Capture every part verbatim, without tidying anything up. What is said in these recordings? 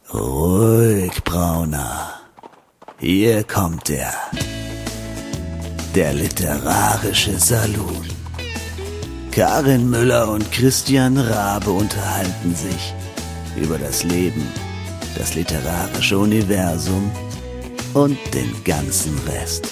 Ruhig, Brauner. Hier kommt er. Der literarische Saloon. Karin Müller und Christian Rabe unterhalten sich über das Leben, das literarische Universum und den ganzen Rest.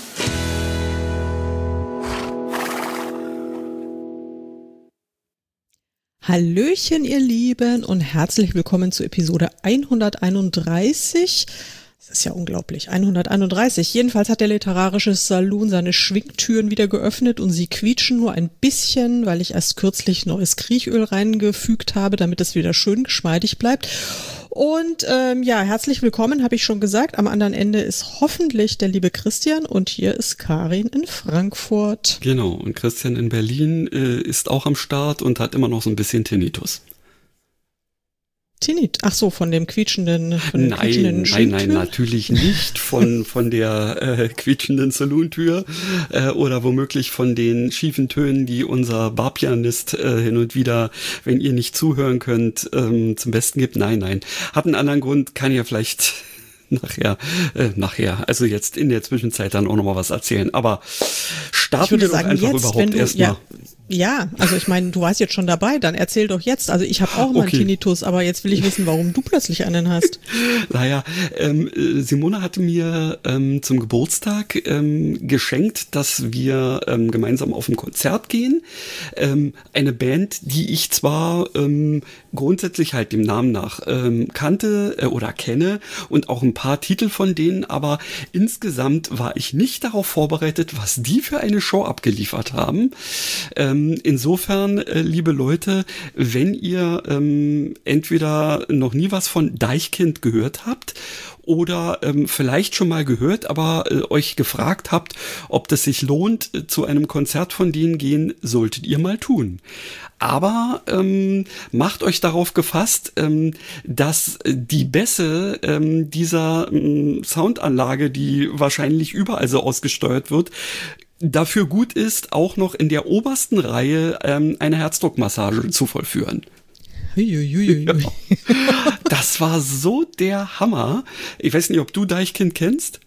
Hallöchen, ihr Lieben, und herzlich willkommen zu Episode hunderteinunddreißig. Das ist ja unglaublich, hunderteinunddreißig. Jedenfalls hat der literarische Saloon seine Schwingtüren wieder geöffnet und sie quietschen nur ein bisschen, weil ich erst kürzlich neues Kriechöl reingefügt habe, damit es wieder schön geschmeidig bleibt. Und ähm, ja, herzlich willkommen, habe ich schon gesagt. Am anderen Ende ist hoffentlich der liebe Christian und hier ist Karin in Frankfurt. Genau, und Christian in Berlin äh, ist auch am Start und hat immer noch so ein bisschen Tinnitus. Tinnitus? Ach so, von dem quietschenden von dem Nein, quietschenden nein, nein, natürlich nicht von von der äh, quietschenden Salontür äh, oder womöglich von den schiefen Tönen, die unser Barpianist äh, hin und wieder, wenn ihr nicht zuhören könnt, ähm, zum Besten gibt. Nein, nein. Hat einen anderen Grund, kann ja vielleicht nachher, äh, nachher, also jetzt in der Zwischenzeit dann auch nochmal was erzählen. Aber starten wir doch sagen, einfach jetzt, überhaupt erstmal. Ja. Ja, also ich meine, du warst jetzt schon dabei, dann erzähl doch jetzt. Also ich habe auch mal Okay. einen Tinnitus, aber jetzt will ich wissen, warum du plötzlich einen hast. Naja, ähm, äh, Simone hatte mir ähm, zum Geburtstag ähm, geschenkt, dass wir ähm, gemeinsam auf ein Konzert gehen. Ähm, eine Band, die ich zwar ähm, grundsätzlich halt dem Namen nach ähm, kannte äh, oder kenne und auch ein paar Titel von denen, aber insgesamt war ich nicht darauf vorbereitet, was die für eine Show abgeliefert haben. Ähm, Insofern, äh, liebe Leute, wenn ihr ähm, entweder noch nie was von Deichkind gehört habt oder ähm, vielleicht schon mal gehört, aber äh, euch gefragt habt, ob das sich lohnt, äh, zu einem Konzert von denen gehen, solltet ihr mal tun. Aber ähm, macht euch darauf gefasst, ähm, dass die Bässe ähm, dieser ähm, Soundanlage, die wahrscheinlich überall so ausgesteuert wird, dafür gut ist, auch noch in der obersten Reihe ähm, eine Herzdruckmassage zu vollführen. Huiuiuiui. Ja. Das war so der Hammer. Ich weiß nicht, ob du Deichkind kennst.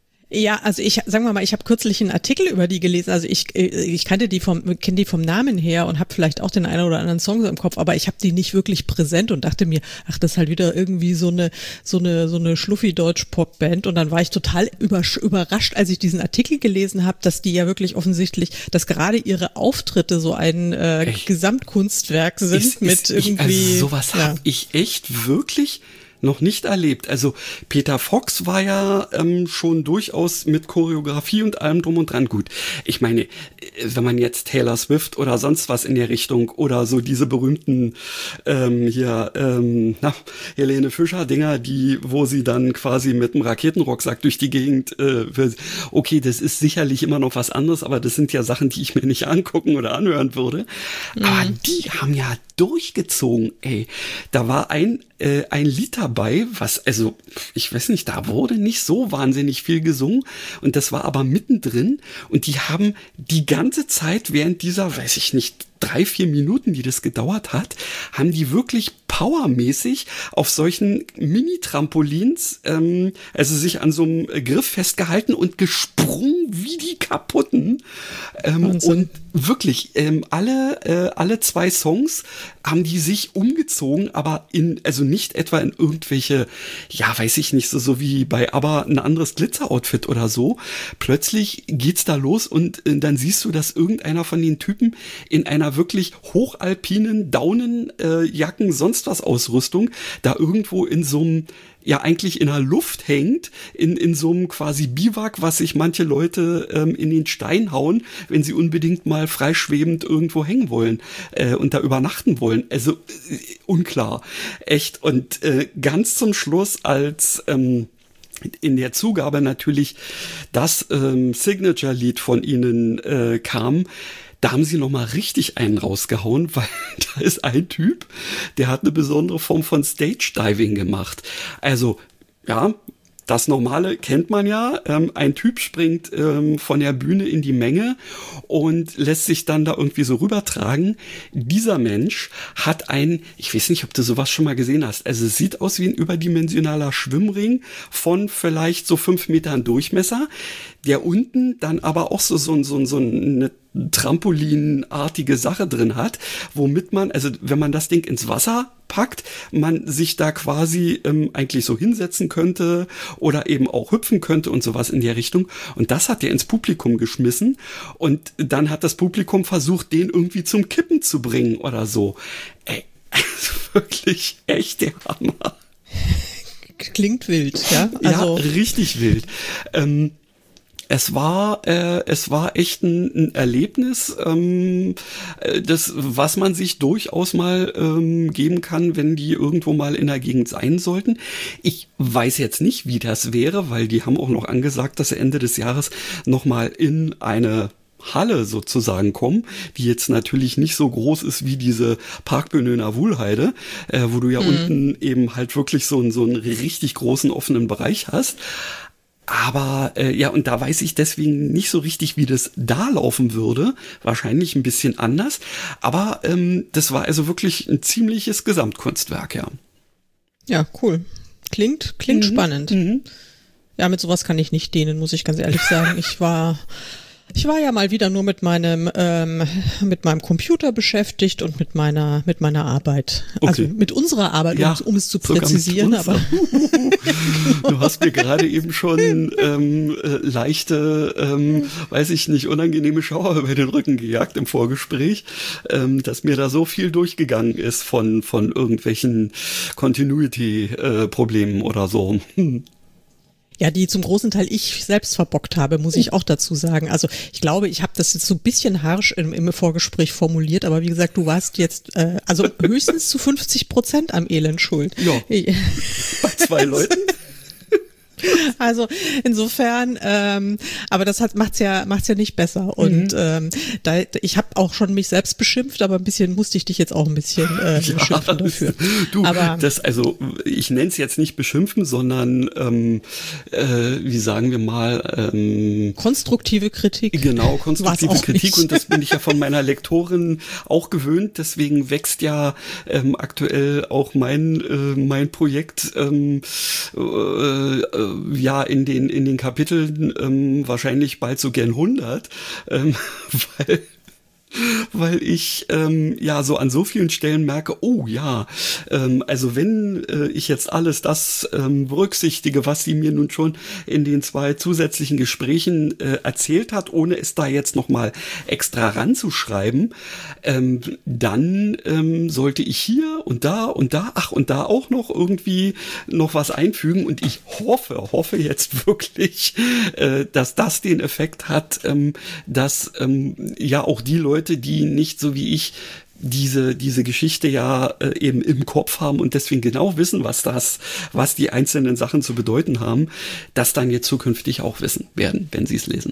Ja, also ich, sagen wir mal, ich habe kürzlich einen Artikel über die gelesen. Also ich, ich kannte die vom, kenne die vom Namen her und habe vielleicht auch den einen oder anderen Song so im Kopf, aber ich habe die nicht wirklich präsent und dachte mir, ach, das ist halt wieder irgendwie so eine, so eine, so eine Schluffi-Deutsch-Pop-Band. Und dann war ich total übersch- überrascht, als ich diesen Artikel gelesen habe, dass die ja wirklich offensichtlich, dass gerade ihre Auftritte so ein äh, Echt? Gesamtkunstwerk sind Ist, mit ist, ich, irgendwie. also sowas ja. habe ich echt wirklich noch nicht erlebt. Also Peter Fox war ja ähm, schon durchaus mit Choreografie und allem drum und dran gut. Ich meine, äh, wenn man jetzt Taylor Swift oder sonst was in der Richtung oder so diese berühmten ähm, hier ähm, na, Helene Fischer Dinger, die wo sie dann quasi mit einem Raketenrucksack durch die Gegend äh, will. Okay, das ist sicherlich immer noch was anderes, aber das sind ja Sachen, die ich mir nicht angucken oder anhören würde. Mhm. Aber die haben ja durchgezogen, ey. Da war ein äh, ein Lied dabei, was, also, ich weiß nicht, da wurde nicht so wahnsinnig viel gesungen und das war aber mittendrin und die haben die ganze Zeit während dieser, weiß ich nicht, drei, vier Minuten, die das gedauert hat, haben die wirklich powermäßig auf solchen Mini-Trampolins, ähm, also sich an so einem Griff festgehalten und gesprungen wie die Kaputten. Ähm, und wirklich, ähm, alle, äh, alle zwei Songs haben die sich umgezogen, aber in, also nicht etwa in irgendwelche, ja, weiß ich nicht, so, so wie bei ABBA ein anderes Glitzer-Outfit oder so. Plötzlich geht's da los und äh, dann siehst du, dass irgendeiner von den Typen in einer wirklich hochalpinen Daunenjacken, äh, sonst was Ausrüstung, da irgendwo in so einem, ja eigentlich in der Luft hängt, in, in so einem quasi Biwak, was sich manche Leute ähm, in den Stein hauen, wenn sie unbedingt mal freischwebend irgendwo hängen wollen äh, und da übernachten wollen. Also äh, unklar. Echt. Und äh, ganz zum Schluss, als ähm, in der Zugabe natürlich das ähm, Signature-Lied von ihnen äh, kam, da haben sie nochmal richtig einen rausgehauen, weil da ist ein Typ, der hat eine besondere Form von Stage-Diving gemacht. Also, ja, das Normale kennt man ja. Ähm, ein Typ springt ähm, von der Bühne in die Menge und lässt sich dann da irgendwie so rübertragen. Dieser Mensch hat ein, ich weiß nicht, ob du sowas schon mal gesehen hast, also es sieht aus wie ein überdimensionaler Schwimmring von vielleicht so fünf Metern Durchmesser, der unten dann aber auch so, so, so, so eine Trampolinartige Sache drin hat, womit man, also wenn man das Ding ins Wasser packt, man sich da quasi ähm, eigentlich so hinsetzen könnte oder eben auch hüpfen könnte und sowas in der Richtung. Und das hat er ins Publikum geschmissen und dann hat das Publikum versucht, den irgendwie zum Kippen zu bringen oder so. Ey, also wirklich echt der Hammer. Klingt wild, ja? Also ja, richtig wild. Ähm, Es war, äh, es war echt ein, ein Erlebnis, ähm, das, was man sich durchaus mal ähm, geben kann, wenn die irgendwo mal in der Gegend sein sollten. Ich weiß jetzt nicht, wie das wäre, weil die haben auch noch angesagt, dass sie Ende des Jahres noch mal in eine Halle sozusagen kommen, die jetzt natürlich nicht so groß ist wie diese Parkbühne in der Wuhlheide, äh, wo du ja mhm. unten eben halt wirklich so, einen so einen richtig großen offenen Bereich hast. Aber äh, ja, und da weiß ich deswegen nicht so richtig, wie das da laufen würde. Wahrscheinlich ein bisschen anders. Aber ähm, das war also wirklich ein ziemliches Gesamtkunstwerk, ja. Ja, cool. Klingt, klingt mhm. spannend. Mhm. Ja, mit sowas kann ich nicht dienen, muss ich ganz ehrlich sagen. Ich war... Ich war ja mal wieder nur mit meinem ähm, mit meinem Computer beschäftigt und mit meiner mit meiner Arbeit, okay. Also mit unserer Arbeit, um, ja, um es zu präzisieren. Aber du hast mir gerade eben schon ähm, äh, leichte, ähm, weiß ich nicht, unangenehme Schauer über den Rücken gejagt im Vorgespräch, ähm, dass mir da so viel durchgegangen ist von von irgendwelchen Continuity-Problemen äh, oder so. Ja, die zum großen Teil ich selbst verbockt habe, muss ich auch dazu sagen. Also ich glaube, ich habe das jetzt so ein bisschen harsch im, im Vorgespräch formuliert, aber wie gesagt, du warst jetzt äh, also höchstens zu fünfzig Prozent am Elend schuld. Ja, bei zwei Leuten. Also insofern, ähm, aber das hat macht's ja macht's ja nicht besser. Und mhm. ähm, da ich habe auch schon mich selbst beschimpft, aber ein bisschen musste ich dich jetzt auch ein bisschen äh, ja, beschimpfen dafür. Du, aber das also ich nenne es jetzt nicht beschimpfen, sondern ähm, äh, wie sagen wir mal ähm, konstruktive Kritik. Genau, konstruktive Kritik nicht. Und das bin ich ja von meiner Lektorin auch gewöhnt. Deswegen wächst ja ähm, aktuell auch mein äh, mein Projekt. Ähm, äh, ja, in den, in den Kapiteln ähm, wahrscheinlich bald so gern hundert, ähm, weil, weil ich ähm, ja so an so vielen Stellen merke, oh ja, ähm, also wenn äh, ich jetzt alles das ähm, berücksichtige, was sie mir nun schon in den zwei zusätzlichen Gesprächen äh, erzählt hat, ohne es da jetzt nochmal extra ranzuschreiben, ähm, dann ähm, sollte ich hier und da und da, ach und da auch noch irgendwie noch was einfügen und ich hoffe, hoffe jetzt wirklich, äh, dass das den Effekt hat, ähm, dass ähm, ja auch die Leute, die nicht so wie ich diese diese Geschichte ja äh, eben im Kopf haben und deswegen genau wissen, was das, was die einzelnen Sachen zu bedeuten haben, das dann jetzt zukünftig auch wissen werden, wenn sie es lesen.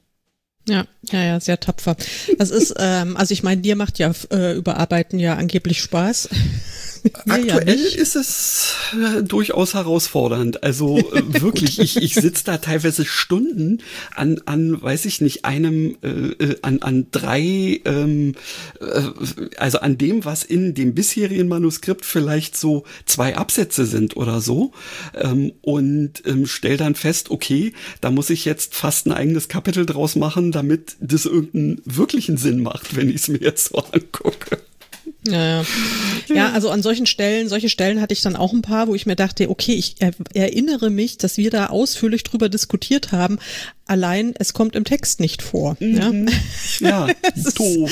Ja, ja, ja, sehr tapfer. Das ist, ähm, also ich meine, dir macht ja äh, Überarbeiten ja angeblich Spaß. Aktuell ja ist es äh, durchaus herausfordernd. Also äh, wirklich, ich, ich sitze da teilweise Stunden an, an, weiß ich nicht, einem, äh, an, an drei, ähm, äh, also an dem, was in dem bisherigen Manuskript vielleicht so zwei Absätze sind oder so, ähm, und ähm, stell dann fest, okay, da muss ich jetzt fast ein eigenes Kapitel draus machen, damit das irgendeinen wirklichen Sinn macht, wenn ich es mir jetzt so angucke. Ja, ja. Ja, also an solchen Stellen, solche Stellen hatte ich dann auch ein paar, wo ich mir dachte, okay, ich er, erinnere mich, dass wir da ausführlich drüber diskutiert haben. Allein, es kommt im Text nicht vor. Mhm. Ja, ja doof.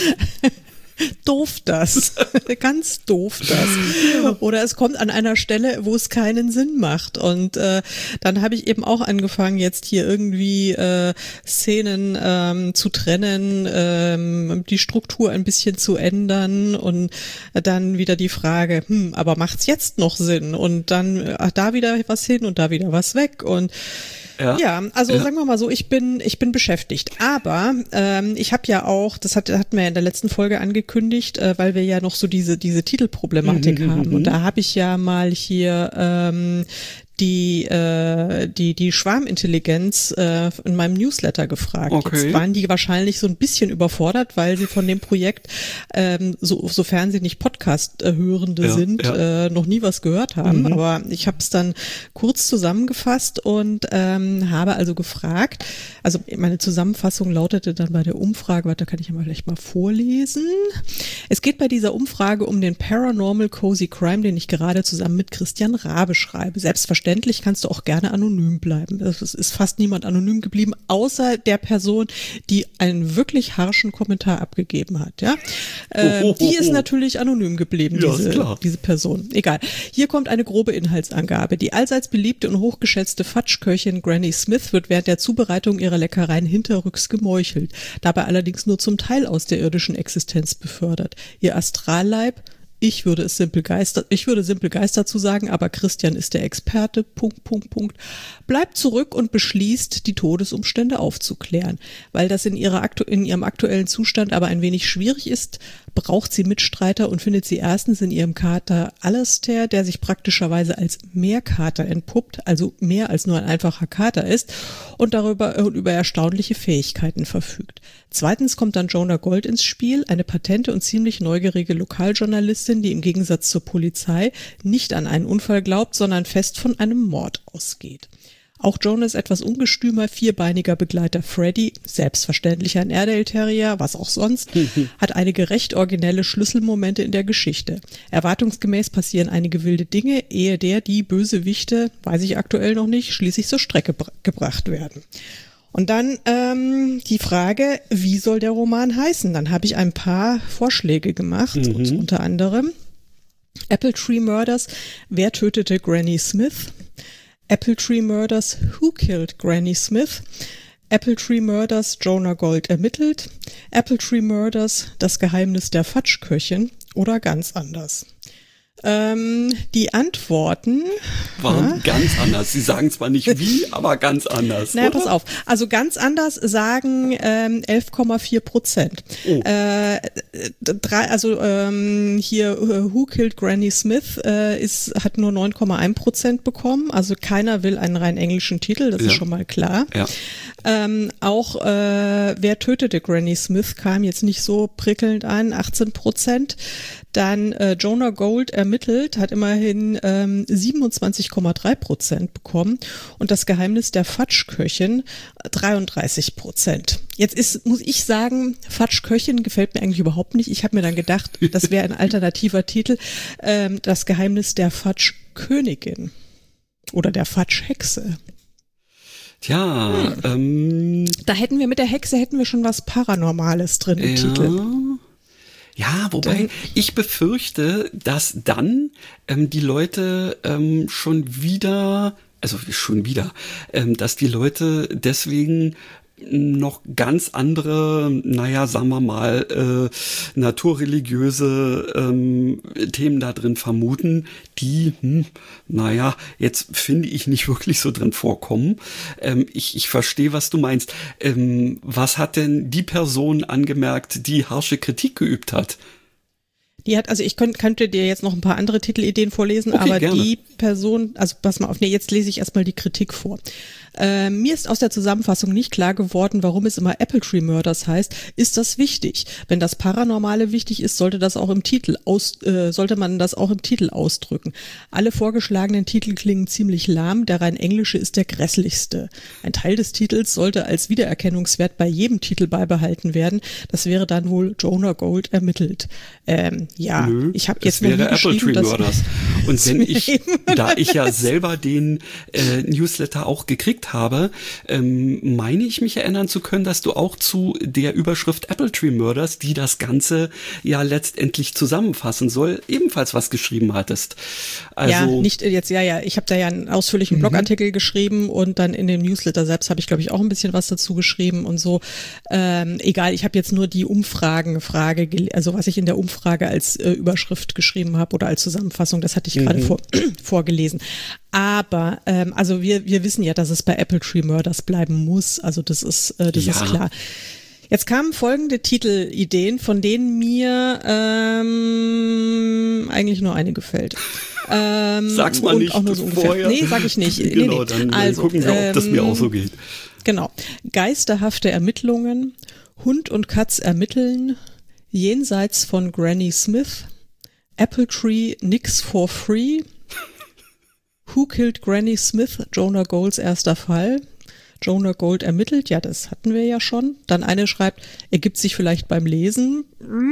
Doof das. Ganz doof das. Oder es kommt an einer Stelle, wo es keinen Sinn macht. Und äh, dann habe ich eben auch angefangen, jetzt hier irgendwie äh, Szenen ähm, zu trennen, ähm, die Struktur ein bisschen zu ändern und dann wieder die Frage, hm, aber macht's jetzt noch Sinn? Und dann ach, da wieder was hin und da wieder was weg und Ja, ja also ja. sagen wir mal so, ich bin ich bin beschäftigt. Aber ähm, ich habe ja auch, das hat, hatten wir ja in der letzten Folge angekündigt, äh, weil wir ja noch so diese diese Titelproblematik mhm, haben. mhm. Und da habe ich ja mal hier ähm, die äh, die die Schwarmintelligenz äh, in meinem Newsletter gefragt. Okay. Jetzt waren die wahrscheinlich so ein bisschen überfordert, weil sie von dem Projekt, ähm, so, sofern sie nicht Podcast-Hörende ja, sind, ja. Äh, noch nie was gehört haben. Mhm. Aber ich habe es dann kurz zusammengefasst und ähm, habe also gefragt, also meine Zusammenfassung lautete dann bei der Umfrage, warte, kann ich ja mal vielleicht mal vorlesen. Es geht bei dieser Umfrage um den Paranormal Cozy Crime, den ich gerade zusammen mit Christian Rabe schreibe. Selbstverständlich kannst du auch gerne anonym bleiben. Es ist fast niemand anonym geblieben, außer der Person, die einen wirklich harschen Kommentar abgegeben hat. Ja, äh, oh, oh, oh, die ist oh. natürlich anonym geblieben, Ja, diese, ist klar. diese Person. Egal. Hier kommt eine grobe Inhaltsangabe. Die allseits beliebte und hochgeschätzte Fatschköchin Granny Smith wird während der Zubereitung ihrer Leckereien hinterrücks gemeuchelt, dabei allerdings nur zum Teil aus der irdischen Existenz befördert. Ihr Astralleib, ich würde es simpel Geister, ich würde simpel Geister zu sagen, aber Christian ist der Experte, Punkt, Punkt, Punkt, bleibt zurück und beschließt, die Todesumstände aufzuklären. Weil das in ihrer aktu- in ihrem aktuellen Zustand aber ein wenig schwierig ist, braucht sie Mitstreiter und findet sie erstens in ihrem Kater Alastair, der sich praktischerweise als Meerkater entpuppt, also mehr als nur ein einfacher Kater ist und darüber und über erstaunliche Fähigkeiten verfügt. Zweitens kommt dann Jonah Gold ins Spiel, eine patente und ziemlich neugierige Lokaljournalistin, die im Gegensatz zur Polizei nicht an einen Unfall glaubt, sondern fest von einem Mord ausgeht. Auch Jonas etwas ungestümer, vierbeiniger Begleiter Freddy, selbstverständlich ein Airedale Terrier, was auch sonst, hat einige recht originelle Schlüsselmomente in der Geschichte. Erwartungsgemäß passieren einige wilde Dinge, ehe der die Bösewichte, weiß ich aktuell noch nicht, schließlich zur Strecke br- gebracht werden. Und dann ähm, die Frage, wie soll der Roman heißen? Dann habe ich ein paar Vorschläge gemacht, Mhm. und unter anderem Apple Tree Murders, wer tötete Granny Smith? Apple Tree Murders, Who Killed Granny Smith? Apple Tree Murders, Jonah Gold ermittelt. Apple Tree Murders, das Geheimnis der Fatschköchin oder ganz anders. Ähm, die Antworten Waren ja, ganz anders. Sie sagen zwar nicht wie, aber ganz anders. Naja, oder? pass auf. Also ganz anders sagen ähm, elf Komma vier Prozent. Oh. Äh, drei, also ähm, hier uh, Who Killed Granny Smith äh, ist hat nur neun Komma eins Prozent bekommen. Also keiner will einen rein englischen Titel, das Ja. ist schon mal klar. Ja. Ähm, auch äh, wer tötete Granny Smith kam jetzt nicht so prickelnd an, achtzehn Prozent. Dann äh, Jonah Gold ermittelt, hat immerhin ähm, siebenundzwanzig Komma drei Prozent bekommen und das Geheimnis der Fatschköchin dreiunddreißig Prozent. Jetzt ist, muss ich sagen, Fatschköchin gefällt mir eigentlich überhaupt nicht. Ich habe mir dann gedacht, das wäre ein alternativer Titel, ähm, das Geheimnis der Fatschkönigin oder der Fatschhexe. Tja, hm. ähm, Da hätten wir mit der Hexe hätten wir schon was Paranormales drin im ja. Titel. Ja, wobei Dann- ich befürchte, dass dann ähm, die Leute ähm, schon wieder, also schon wieder, ähm, dass die Leute deswegen noch ganz andere, naja, sagen wir mal, äh, naturreligiöse ähm, Themen da drin vermuten, die, hm, naja, jetzt finde ich nicht wirklich so drin vorkommen. Ähm, ich, ich verstehe, was du meinst. Ähm, was hat denn die Person angemerkt, die harsche Kritik geübt hat? Die hat, also ich könnt, könnte dir jetzt noch ein paar andere Titelideen vorlesen, Okay, aber gerne. die Person, also pass mal auf, nee, jetzt lese ich erstmal die Kritik vor. Äh, mir ist aus der Zusammenfassung nicht klar geworden, warum es immer Apple Tree Murders heißt. Ist das wichtig? Wenn das Paranormale wichtig ist, sollte das auch im Titel aus, äh, sollte man das auch im Titel ausdrücken. Alle vorgeschlagenen Titel klingen ziemlich lahm, der rein englische ist der grässlichste. Ein Teil des Titels sollte als Wiedererkennungswert bei jedem Titel beibehalten werden. Das wäre dann wohl Jonah Gold ermittelt. Ähm, ja, Nö, ich habe es jetzt noch nie wäre Apple geschrieben, Tree dass Murders. Und wenn ich, Eben. da ich ja selber den äh, Newsletter auch gekriegt habe, ähm, meine ich mich erinnern zu können, dass du auch zu der Überschrift Apple Tree Murders, die das Ganze ja letztendlich zusammenfassen soll, ebenfalls was geschrieben hattest. Also, ja, nicht jetzt, ja, ja, ich habe da ja einen ausführlichen Blogartikel geschrieben und dann in dem Newsletter selbst habe ich, glaube ich, auch ein bisschen was dazu geschrieben und so. Ähm, egal, ich habe jetzt nur die Umfragenfrage, gel- also was ich in der Umfrage als äh, Überschrift geschrieben habe oder als Zusammenfassung, das hatte ich gerade vor, vorgelesen. Aber, ähm, also wir, wir wissen ja, dass es bei Apple Tree Murders bleiben muss, also das ist, äh, das Ja. ist klar. Jetzt kamen folgende Titelideen, von denen mir ähm, eigentlich nur eine gefällt. Ähm, Sag's mal und nicht auch nur so ungefähr. Nee, sag ich nicht. Genau, nee, nee. dann also, gucken wir, ob das mir auch so geht. Genau. Geisterhafte Ermittlungen, Hund und Katz ermitteln, jenseits von Granny Smith, Apple Tree nix for free, Who Killed Granny Smith, Jonah Golds erster Fall, Jonah Gold ermittelt, ja, das hatten wir ja schon. Dann eine schreibt, ergibt sich vielleicht beim Lesen.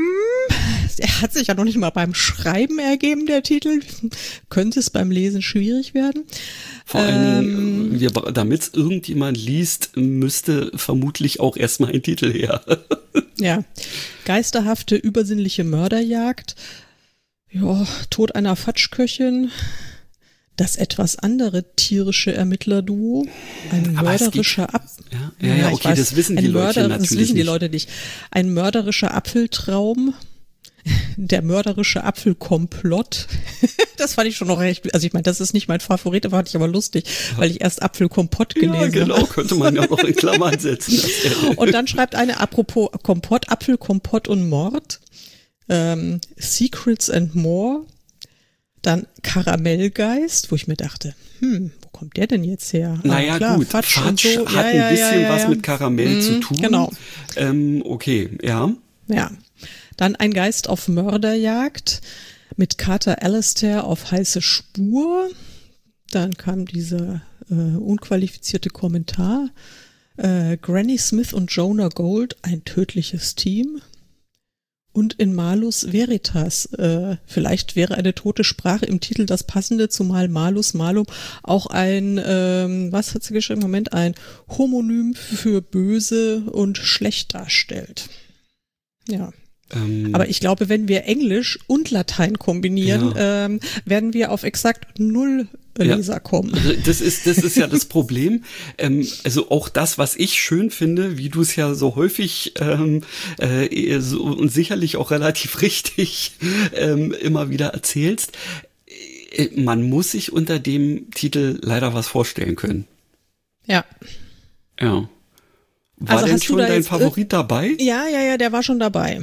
Er hat sich ja noch nicht mal beim Schreiben ergeben, der Titel. Könnte es beim Lesen schwierig werden. Vor allen Dingen, ähm, damit es irgendjemand liest, müsste vermutlich auch erstmal ein Titel her. Ja, geisterhafte, übersinnliche Mörderjagd. Ja, Tod einer Fatschköchin. Das etwas andere tierische Ermittlerduo, ein Aber mörderischer gibt, Ab... Ja, ja, ja okay, weiß, das wissen die Leute Mörder, natürlich Das wissen die nicht. Leute nicht. Ein mörderischer Apfeltraum, der mörderische Apfelkomplott. Das fand ich schon noch recht... Also ich meine, das ist nicht mein Favorit, aber fand ich aber lustig, weil ich erst Apfelkompott gelesen habe. Ja, genau, habe. Könnte man ja auch in Klammern setzen. Und dann schreibt eine, apropos Kompott, Apfelkompott und Mord, ähm, Secrets and More. Dann Karamellgeist, wo ich mir dachte, hm, wo kommt der denn jetzt her? Naja, ah, klar, gut, Fatsch, Fatsch so. hat ja, ein ja, bisschen ja, ja, was mit Karamell mhm, zu tun. Genau. Ähm, okay, ja. Ja. Dann ein Geist auf Mörderjagd mit Carter Alastair auf heiße Spur. Dann kam dieser äh, unqualifizierte Kommentar. Äh, Granny Smith und Jonah Gold, ein tödliches Team. Und in Malus Veritas, äh, vielleicht wäre eine tote Sprache im Titel das passende, zumal Malus Malum auch ein, ähm, was hat sie geschrieben, Moment, ein Homonym für böse und schlecht darstellt. Ja. Ähm, Aber ich glaube, wenn wir Englisch und Latein kombinieren, ja. ähm, werden wir auf exakt null Leser ja. kommen. Das ist, das ist ja das Problem. Ähm, also auch das, was ich schön finde, wie du es ja so häufig ähm, äh, so, und sicherlich auch relativ richtig ähm, immer wieder erzählst, äh, man muss sich unter dem Titel leider was vorstellen können. Ja. Ja. War also denn schon dein Favorit dabei? Ja, ja, ja, der war schon dabei.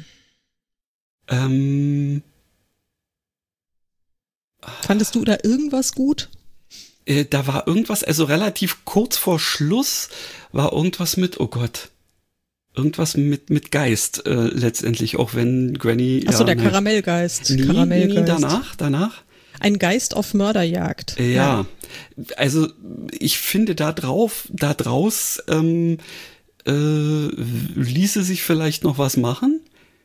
Ähm... Fandest du da irgendwas gut? Äh, da war irgendwas, also relativ kurz vor Schluss war irgendwas mit, oh Gott, irgendwas mit mit Geist äh, letztendlich, auch wenn Granny... Ach so, ja, der Karamellgeist. Nee, Karamellgeist. Nee, danach, danach. Ein Geist auf Mörderjagd. Ja, ja. Also ich finde da drauf, da draus ähm, äh, ließe sich vielleicht noch was machen.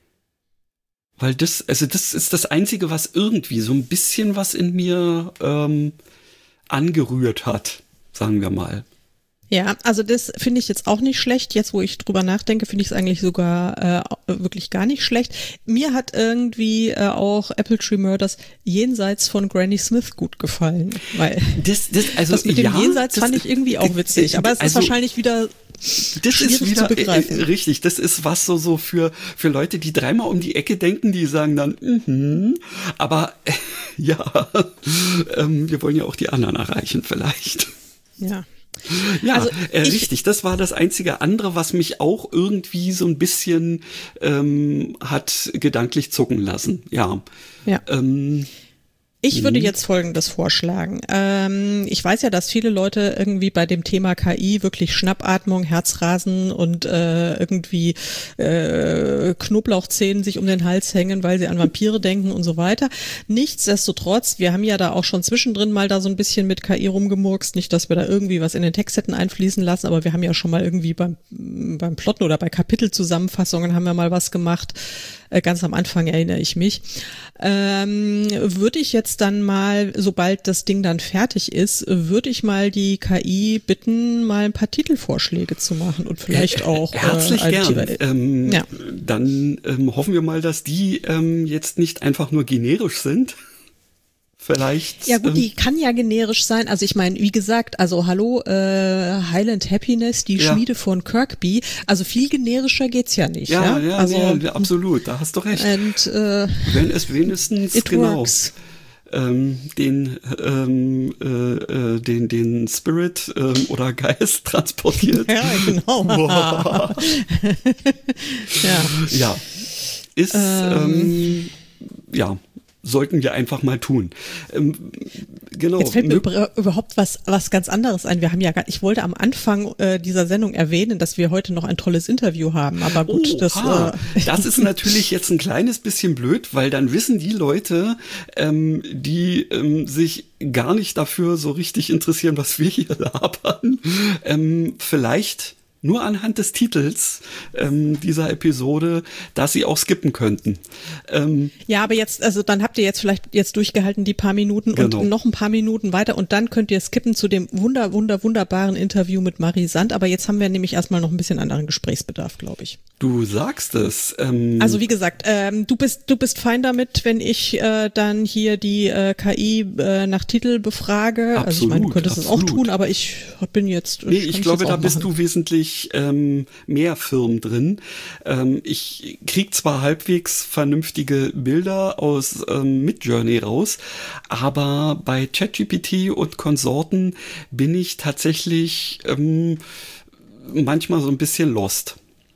Weil das, also das ist das Einzige, was irgendwie so ein bisschen was in mir ähm, angerührt hat, sagen wir mal. Ja, also das finde ich jetzt auch nicht schlecht. Jetzt, wo ich drüber nachdenke, finde ich es eigentlich sogar äh, wirklich gar nicht schlecht. Mir hat irgendwie äh, auch Apple Tree Murders jenseits von Granny Smith gut gefallen. Weil das, das, also, das mit dem ja, Jenseits das, fand ich irgendwie auch witzig. Aber es also, ist wahrscheinlich wieder das schwierig ist wieder zu begreifen. Äh, richtig, das ist was so so für für Leute, die dreimal um die Ecke denken, die sagen dann, mhm, aber äh, ja, ähm, wir wollen ja auch die anderen erreichen vielleicht. Ja. Ja, also äh, ich, richtig. Das war das einzige andere, was mich auch irgendwie so ein bisschen ähm, hat gedanklich zucken lassen. Ja. Ja. Ähm, Ich würde jetzt Folgendes vorschlagen. Ähm, ich weiß ja, dass viele Leute irgendwie bei dem Thema K I wirklich Schnappatmung, Herzrasen und äh, irgendwie äh, Knoblauchzähnen sich um den Hals hängen, weil sie an Vampire denken und so weiter. Nichtsdestotrotz, wir haben ja da auch schon zwischendrin mal da so ein bisschen mit K I rumgemurkst. Nicht, dass wir da irgendwie was in den Text hätten einfließen lassen, aber wir haben ja schon mal irgendwie beim, beim Plotten oder bei Kapitelzusammenfassungen haben wir mal was gemacht. Äh, ganz am Anfang erinnere ich mich. Ähm, würde ich jetzt dann mal, sobald das Ding dann fertig ist, würde ich mal die K I bitten, mal ein paar Titelvorschläge zu machen und vielleicht auch. Äh, herzlich äh, gern. Titel. Ähm, ja. Dann ähm, hoffen wir mal, dass die ähm, jetzt nicht einfach nur generisch sind. Vielleicht. Ja gut, ähm, die kann ja generisch sein. Also ich meine, wie gesagt, also hallo, äh, Highland Happiness, die ja. Schmiede von Kirkby. Also viel generischer geht's ja nicht. Ja, ja, ja, also, ja absolut. Da hast du recht. And, äh, Wenn es wenigstens it genau. works. ähm, den, ähm, äh, äh, den, den Spirit ähm, oder Geist transportiert. Ja, genau. ja. ja, ist, ähm, ähm, ja, sollten wir einfach mal tun. Ähm, genau. Jetzt fällt mir über, überhaupt was was ganz anderes ein. Wir haben ja, ich wollte am Anfang äh, dieser Sendung erwähnen, dass wir heute noch ein tolles Interview haben. Aber gut, oh, das. Ah, äh, das ist natürlich jetzt ein kleines bisschen blöd, weil dann wissen die Leute, ähm, die ähm, sich gar nicht dafür so richtig interessieren, was wir hier labern, ähm, vielleicht nur anhand des Titels ähm, dieser Episode, dass sie auch skippen könnten. Ähm, ja, aber jetzt, also dann habt ihr jetzt vielleicht jetzt durchgehalten die paar Minuten genau. und noch ein paar Minuten weiter und dann könnt ihr skippen zu dem wunder, wunder, wunderbaren Interview mit Marie Sand. Aber jetzt haben wir nämlich erstmal noch ein bisschen anderen Gesprächsbedarf, glaube ich. Du sagst es. Ähm, also wie gesagt, ähm, du bist du bist fein damit, wenn ich äh, dann hier die äh, K I äh, nach Titel befrage. Absolut, also ich meine, du könntest es auch tun, aber ich bin jetzt. Nee, ich, ich glaube, da bist machen. du wesentlich ähm, mehr Firmen drin. Ähm, ich krieg zwar halbwegs vernünftige Bilder aus ähm, Midjourney raus, aber bei ChatGPT und Konsorten bin ich tatsächlich ähm, manchmal so ein bisschen lost.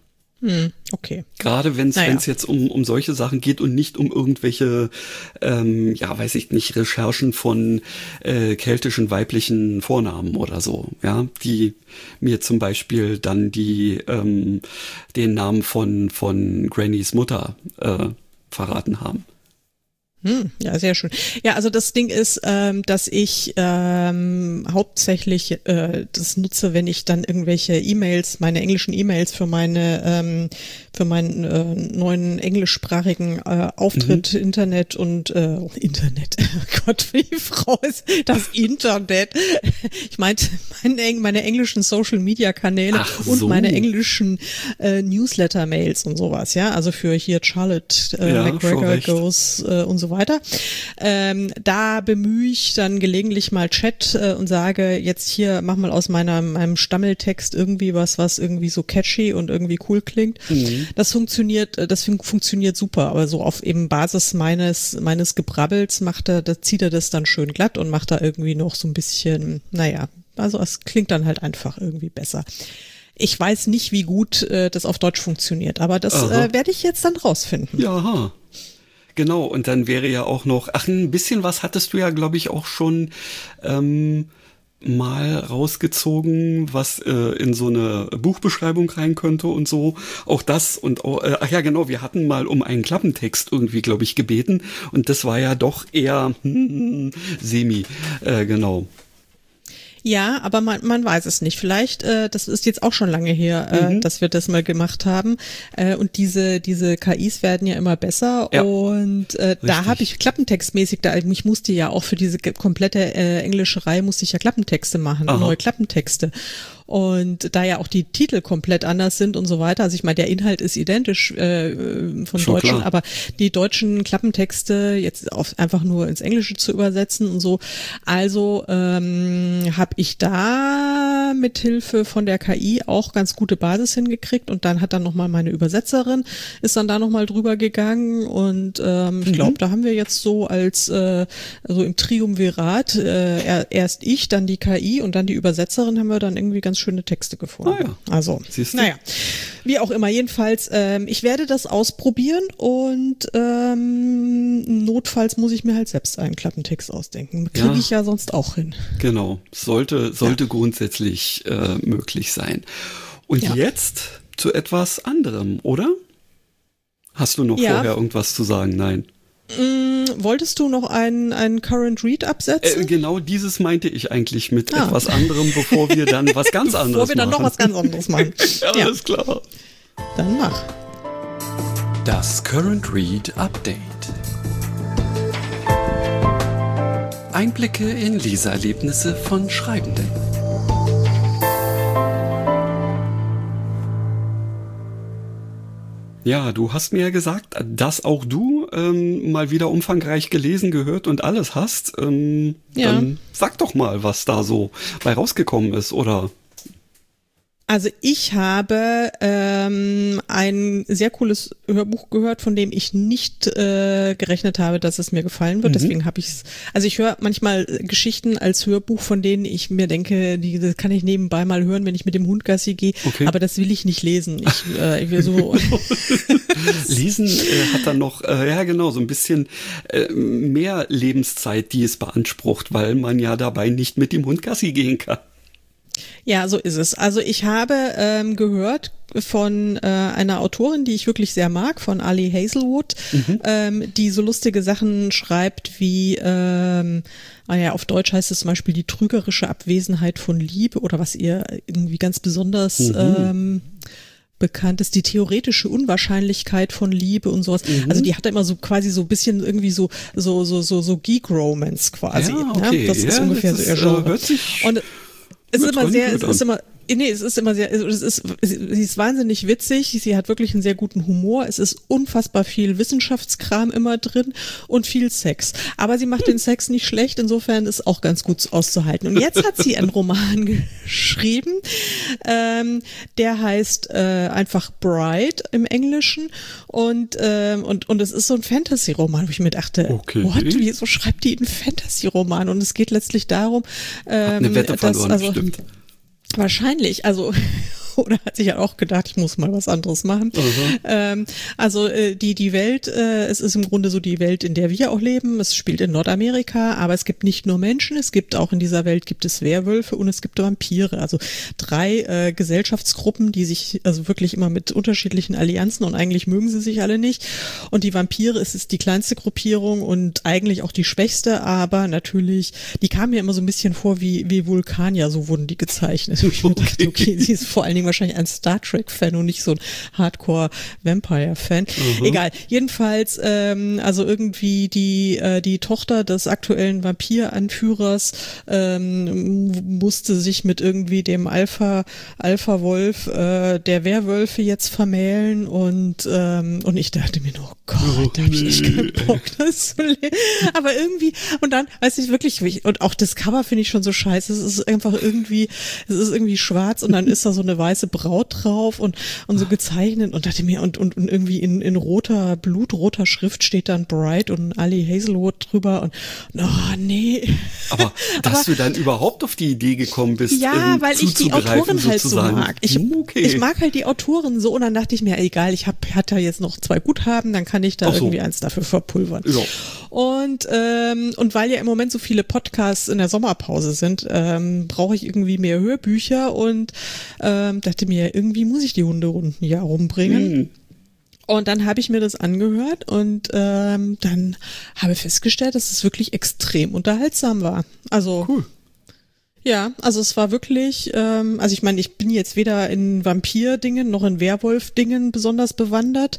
Hm, okay. Gerade wenn es naja. jetzt um um solche Sachen geht und nicht um irgendwelche, ähm, ja, weiß ich nicht, Recherchen von äh, keltischen weiblichen Vornamen oder so, ja, die mir zum Beispiel dann die ähm, den Namen von von Grannys Mutter äh, verraten haben. Hm, ja, sehr schön. Ja, also das Ding ist, ähm, dass ich ähm, hauptsächlich äh, das nutze, wenn ich dann irgendwelche E-Mails, meine englischen E-Mails für meine ähm, für meinen äh, neuen englischsprachigen äh, Auftritt, mhm. Internet und äh, oh, Internet. Oh Gott, wie Frau ist das Internet? Ich meinte meine, meine englischen Social Media Kanäle Ach und so. meine englischen äh, Newsletter Mails und sowas, ja, also für hier Charlotte äh, ja, McGregor Goes äh, und so weiter. Ähm, da bemühe ich dann gelegentlich mal Chat äh, und sage, jetzt hier, mach mal aus meiner, meinem Stammeltext irgendwie was, was irgendwie so catchy und irgendwie cool klingt. Mhm. Das funktioniert, das fun- funktioniert super, aber so auf eben Basis meines, meines Gebrabbels macht er, da zieht er das dann schön glatt und macht da irgendwie noch so ein bisschen, naja, also es klingt dann halt einfach irgendwie besser. Ich weiß nicht, wie gut äh, das auf Deutsch funktioniert, aber das äh, werde ich jetzt dann rausfinden. Ja, genau, und dann wäre ja auch noch, ach, ein bisschen was hattest du ja, glaube ich, auch schon ähm, mal rausgezogen, was äh, in so eine Buchbeschreibung rein könnte und so. Auch das und auch, äh, ach ja, genau, wir hatten mal um einen Klappentext irgendwie, glaube ich, gebeten und das war ja doch eher hm, semi, äh, genau. Ja, aber man, man weiß es nicht. Vielleicht, äh, das ist jetzt auch schon lange her, äh, mhm. dass wir das mal gemacht haben. Äh, und diese diese K Is werden ja immer besser. Ja. Und äh, da habe ich klappentextmäßig, da ich musste ja auch für diese komplette äh, englische Reihe musste ich ja Klappentexte machen, Aha. neue Klappentexte. Und da ja auch die Titel komplett anders sind und so weiter, also ich meine, der Inhalt ist identisch äh, von Schon Deutschen, klar. aber die deutschen Klappentexte jetzt auf, einfach nur ins Englische zu übersetzen und so. Also ähm, habe ich da mit Hilfe von der K I auch ganz gute Basis hingekriegt und dann hat dann nochmal meine Übersetzerin, ist dann da nochmal drüber gegangen und ähm, ich glaube, mhm. da haben wir jetzt so als äh, also im Triumvirat, äh, erst ich, dann die K I und dann die Übersetzerin haben wir dann irgendwie ganz schöne Texte gefunden. Ah ja. Also, naja, wie auch immer, jedenfalls, ähm, ich werde das ausprobieren und ähm, notfalls muss ich mir halt selbst einen Klappentext ausdenken. Kriege ja. ich ja sonst auch hin. Genau, sollte, sollte ja. grundsätzlich äh, möglich sein. Und ja. jetzt zu etwas anderem, oder? Hast du noch ja. vorher irgendwas zu sagen? Nein. Mm, wolltest du noch einen, einen Current Read absetzen? Äh, genau dieses meinte ich eigentlich mit ah. etwas anderem, bevor wir dann was ganz anderes machen. Bevor wir dann machen. noch was ganz anderes machen. ja, ja, alles klar. Dann mach. Das Current Read Update. Einblicke in Leseerlebnisse von Schreibenden. Ja, du hast mir ja gesagt, dass auch du ähm, mal wieder umfangreich gelesen, gehört und alles hast. Ähm, ja. Dann sag doch mal, was da so bei rausgekommen ist, oder? Also ich habe ähm, ein sehr cooles Hörbuch gehört, von dem ich nicht äh, gerechnet habe, dass es mir gefallen wird. Mhm. Deswegen habe ich es. Also ich höre manchmal Geschichten als Hörbuch, von denen ich mir denke, die das kann ich nebenbei mal hören, wenn ich mit dem Hund Gassi gehe. Okay. Aber das will ich nicht lesen. Ich, äh, ich will so Lesen äh, hat dann noch, äh, ja genau, so ein bisschen äh, mehr Lebenszeit, die es beansprucht, weil man ja dabei nicht mit dem Hund Gassi gehen kann. Ja, so ist es. Also ich habe ähm, gehört von äh, einer Autorin, die ich wirklich sehr mag, von Ali Hazelwood, mhm. ähm, die so lustige Sachen schreibt wie, ähm, ah ja, auf Deutsch heißt es zum Beispiel die trügerische Abwesenheit von Liebe oder was ihr irgendwie ganz besonders mhm. ähm, bekannt ist, die theoretische Unwahrscheinlichkeit von Liebe und sowas. Mhm. Also die hat immer so quasi so ein bisschen irgendwie so so so so so Geek-Romance quasi. Ja, okay. Ne? Das ja, ist ungefähr das so ihr ist, Genre. Äh, hört sich und es ist immer sehr, es ist immer, nee, es ist immer sehr, es ist, sie ist wahnsinnig witzig, sie hat wirklich einen sehr guten Humor, es ist unfassbar viel Wissenschaftskram immer drin und viel Sex. Aber sie macht den Sex nicht schlecht, insofern ist auch ganz gut auszuhalten. Und jetzt hat sie einen Roman geschrieben, ähm, der heißt äh, einfach Bride im Englischen und, ähm, und, und es ist so ein Fantasy-Roman, wo ich mir dachte, okay. what, wieso schreibt die einen Fantasy-Roman? Und es geht letztlich darum, ähm, Hat eine Wette verloren, dass, also, stimmt. Wahrscheinlich, also oder hat sich ja auch gedacht, ich muss mal was anderes machen. Mhm. Ähm, also äh, die die Welt, äh, es ist im Grunde so die Welt, in der wir auch leben. Es spielt in Nordamerika, aber es gibt nicht nur Menschen, es gibt auch in dieser Welt gibt es Werwölfe und es gibt Vampire. Also drei äh, Gesellschaftsgruppen, die sich also wirklich immer mit unterschiedlichen Allianzen und eigentlich mögen sie sich alle nicht. Und die Vampire, es ist die kleinste Gruppierung und eigentlich auch die schwächste, aber natürlich, die kamen mir immer so ein bisschen vor wie wie Vulkanier, so wurden die gezeichnet. Ich mir dachte, okay, sie ist vor allen Dingen wahrscheinlich ein Star Trek-Fan und nicht so ein Hardcore-Vampire-Fan. Mhm. Egal. Jedenfalls, ähm, also irgendwie die äh, die Tochter des aktuellen Vampir-Anführers ähm, musste sich mit irgendwie dem Alpha Alpha-Wolf äh, der Werwölfe jetzt vermählen und ähm, und ich dachte mir nur, oh Gott, oh, da hab ich echt keinen Bock, das zu lesen. Aber irgendwie, und dann, weiß ich wirklich, und auch das Cover finde ich schon so scheiße. Es ist einfach irgendwie, es ist irgendwie schwarz und dann ist da so eine weiße Braut drauf und und so gezeichnet und dachte mir und und, und irgendwie in in roter blutroter Schrift steht dann Bride und Ali Hazelwood drüber und oh nee. Aber dass Aber, du dann überhaupt auf die Idee gekommen bist, ja, weil ich die Autorin halt so mag. Ich okay. ich mag halt die Autoren so und dann dachte ich mir, egal, ich hab hatte jetzt noch zwei Guthaben, dann kann ich da so. irgendwie eins dafür verpulvern. Ja. Und ähm, und weil ja im Moment so viele Podcasts in der Sommerpause sind, ähm, brauche ich irgendwie mehr Hörbücher und ähm, dachte mir, irgendwie muss ich die Hunderunden ja rumbringen. Mhm. Und dann habe ich mir das angehört und ähm, dann habe ich festgestellt, dass es wirklich extrem unterhaltsam war. Also cool. Ja, also es war wirklich, ähm, also ich meine, ich bin jetzt weder in Vampir-Dingen noch in Werwolf-Dingen besonders bewandert.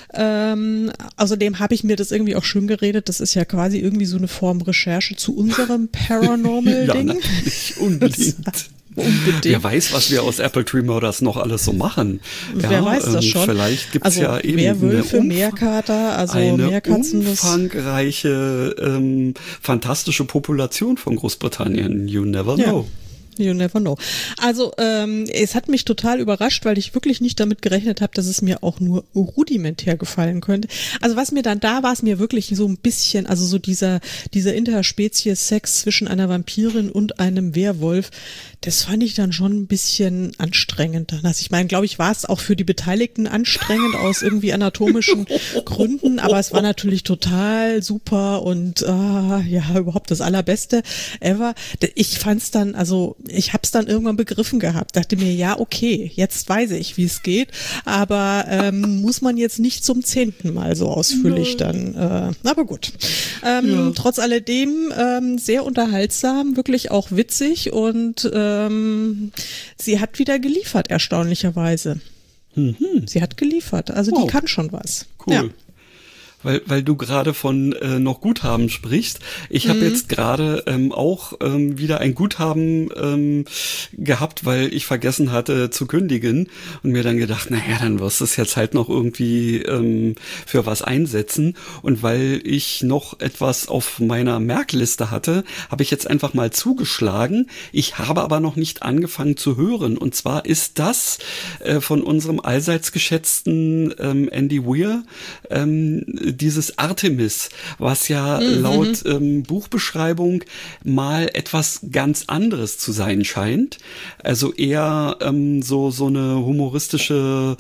Ähm, außerdem habe ich mir das irgendwie auch schön geredet. Das ist ja quasi irgendwie so eine Form Recherche zu unserem Paranormal-Ding. Ja, natürlich, unbedingt. Unbedingt. Wer weiß, was wir aus Apple Tree Murders noch alles so machen. Wer ja, weiß das ähm, schon. Vielleicht gibt's also ja eben Werwölfe, eine Meerkater, also eine Meerkatzen. umfangreiche, ähm, fantastische Population von Großbritannien. You never ja. know. You never know. Also ähm, es hat mich total überrascht, weil ich wirklich nicht damit gerechnet habe, dass es mir auch nur rudimentär gefallen könnte. Also was mir dann da war, es mir wirklich so ein bisschen, also so dieser dieser Interspezies-Sex zwischen einer Vampirin und einem Werwolf, das fand ich dann schon ein bisschen anstrengend. Also ich meine, glaube ich, war es auch für die Beteiligten anstrengend aus irgendwie anatomischen Gründen, aber es war natürlich total super und ah, ja, überhaupt das Allerbeste ever. Ich fand es dann, also ich habe es dann irgendwann begriffen gehabt, dachte mir, ja, okay, jetzt weiß ich, wie es geht, aber ähm, muss man jetzt nicht zum zehnten Mal so ausführlich Nein. dann, äh, aber gut. Ähm, ja. Trotz alledem ähm, sehr unterhaltsam, wirklich auch witzig und ähm, sie hat wieder geliefert, erstaunlicherweise. Mhm. Sie hat geliefert, also wow. die kann schon was. Cool. Ja. weil weil du gerade von äh, noch Guthaben sprichst. Ich habe Mhm. jetzt gerade ähm, auch ähm, wieder ein Guthaben ähm, gehabt, weil ich vergessen hatte zu kündigen und mir dann gedacht, naja, dann wirst du es jetzt halt noch irgendwie ähm, für was einsetzen. Und weil ich noch etwas auf meiner Merkliste hatte, habe ich jetzt einfach mal zugeschlagen. Ich habe aber noch nicht angefangen zu hören. Und zwar ist das äh, von unserem allseits geschätzten ähm, Andy Weir, ähm, dieses Artemis, was ja Mhm. laut ähm, Buchbeschreibung mal etwas ganz anderes zu sein scheint. Also eher ähm, so so eine humoristische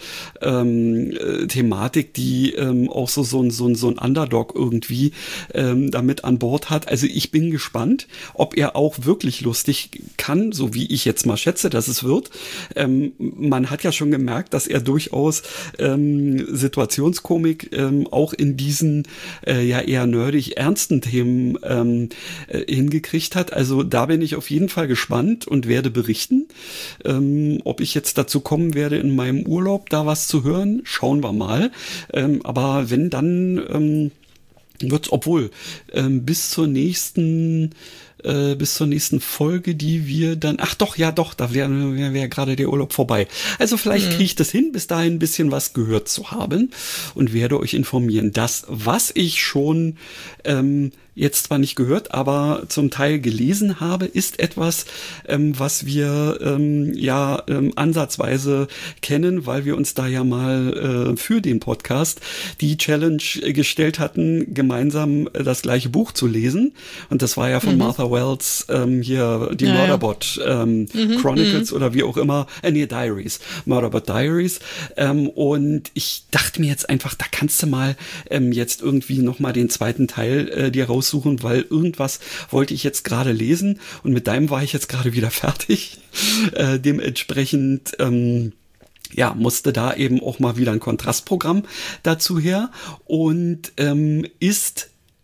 ähm, äh, Thematik, die ähm, auch so so ein so ein so ein Underdog irgendwie ähm, damit an Bord hat. Also ich bin gespannt, ob er auch wirklich lustig kann, so wie ich jetzt mal schätze, dass es wird. Ähm, man hat ja schon gemerkt, dass er durchaus ähm, Situationskomik ähm, auch in diesen äh, ja eher nerdig ernsten Themen ähm, äh, hingekriegt hat. Also da bin ich auf jeden Fall gespannt und werde berichten. Ähm, ob ich jetzt dazu kommen werde, in meinem Urlaub da was zu hören, schauen wir mal. Ähm, aber wenn dann ähm, wird's, obwohl ähm, bis zur nächsten äh, bis zur nächsten Folge, die wir dann, ach doch, ja doch, da wäre wär, wär gerade der Urlaub vorbei. Also vielleicht Mhm. kriege ich das hin, bis dahin ein bisschen was gehört zu haben und werde euch informieren. Das, was ich schon ähm, jetzt zwar nicht gehört, aber zum Teil gelesen habe, ist etwas, ähm, was wir ähm, ja ähm, ansatzweise kennen, weil wir uns da ja mal äh, für den Podcast die Challenge gestellt hatten, gemeinsam äh, das gleiche Buch zu lesen. Und das war ja von Mhm. Martha Wells ähm, hier die Ja, ja. Murderbot ähm, Chronicles oder wie auch immer, äh, nee, Diaries, Murderbot Diaries. Ähm, und ich dachte mir jetzt einfach, da kannst du mal ähm, jetzt irgendwie nochmal den zweiten Teil äh, dir raussuchen, weil irgendwas wollte ich jetzt gerade lesen und mit deinem war ich jetzt gerade wieder fertig. Äh, dementsprechend ähm, ja, musste da eben auch mal wieder ein Kontrastprogramm dazu her und ähm, ist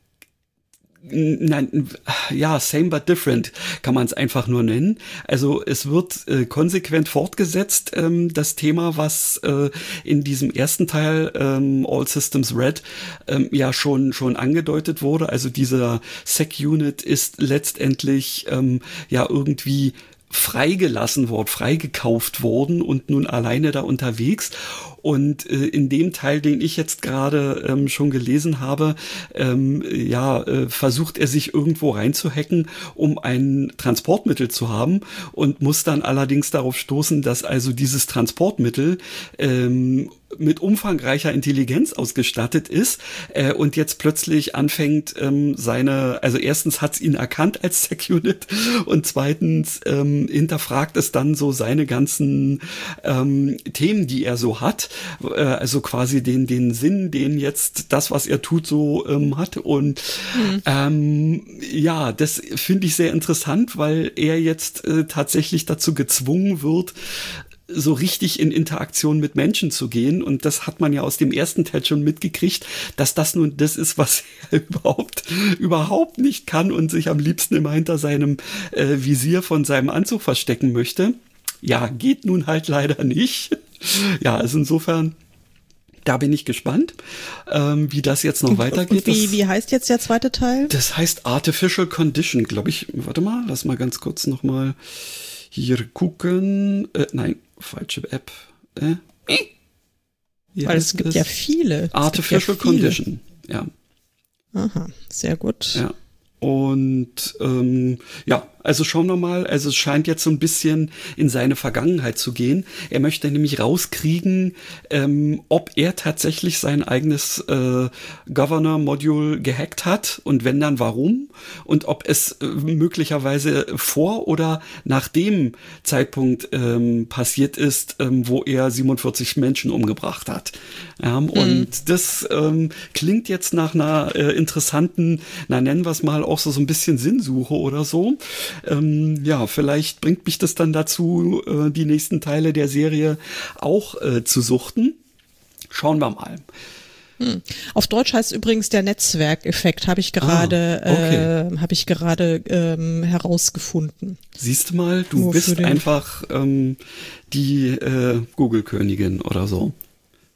Nein, ja, same but different kann man es einfach nur nennen. Also es wird äh, konsequent fortgesetzt, ähm, das Thema, was äh, in diesem ersten Teil ähm, All Systems Red ähm, ja schon schon angedeutet wurde. Also dieser Sec-Unit ist letztendlich ähm, ja irgendwie freigelassen worden, freigekauft worden und nun alleine da unterwegs. Und äh, in dem Teil, den ich jetzt gerade ähm, schon gelesen habe, ähm, ja, äh, versucht er sich irgendwo reinzuhacken, um ein Transportmittel zu haben und muss dann allerdings darauf stoßen, dass also dieses Transportmittel ähm, mit umfangreicher Intelligenz ausgestattet ist äh, und jetzt plötzlich anfängt ähm, seine, also erstens hat's ihn erkannt als Sec-Unit und zweitens ähm, hinterfragt es dann so seine ganzen ähm, Themen, die er so hat, äh, also quasi den den Sinn, den jetzt das, was er tut, so ähm, hat und mhm. ähm, ja, das finde ich sehr interessant, weil er jetzt äh, tatsächlich dazu gezwungen wird, so richtig in Interaktion mit Menschen zu gehen. Und das hat man ja aus dem ersten Teil schon mitgekriegt, dass das nun das ist, was er überhaupt, überhaupt nicht kann und sich am liebsten immer hinter seinem äh, Visier von seinem Anzug verstecken möchte. Ja, geht nun halt leider nicht. Ja, also insofern, da bin ich gespannt, ähm, wie das jetzt noch Und, weitergeht. Und wie, das, wie heißt jetzt der zweite Teil? Das heißt Artificial Condition, glaube ich. Warte mal, lass mal ganz kurz noch mal hier gucken. Äh, nein, falsche App. Äh? Weil es gibt ja viele. Artificial ja viele. Condition, ja. Aha, sehr gut. Ja. Und ähm, ja, also schauen wir mal, also es scheint jetzt so ein bisschen in seine Vergangenheit zu gehen. Er möchte nämlich rauskriegen, ähm, ob er tatsächlich sein eigenes äh, Governor-Module gehackt hat und wenn dann warum und ob es äh, möglicherweise vor oder nach dem Zeitpunkt ähm, passiert ist, ähm, wo er siebenundvierzig Menschen umgebracht hat. Ja, mhm. Und das ähm, klingt jetzt nach einer äh, interessanten, na nennen wir es mal auch so, so ein bisschen Sinnsuche oder so. Ähm, ja, vielleicht bringt mich das dann dazu, äh, die nächsten Teile der Serie auch äh, zu suchten. Schauen wir mal. Hm. Auf Deutsch heißt übrigens der Netzwerkeffekt, habe ich gerade ah, okay. äh, habe ich gerade ähm, herausgefunden. Siehst du mal, du Nur bist einfach ähm, die äh, Google-Königin oder so.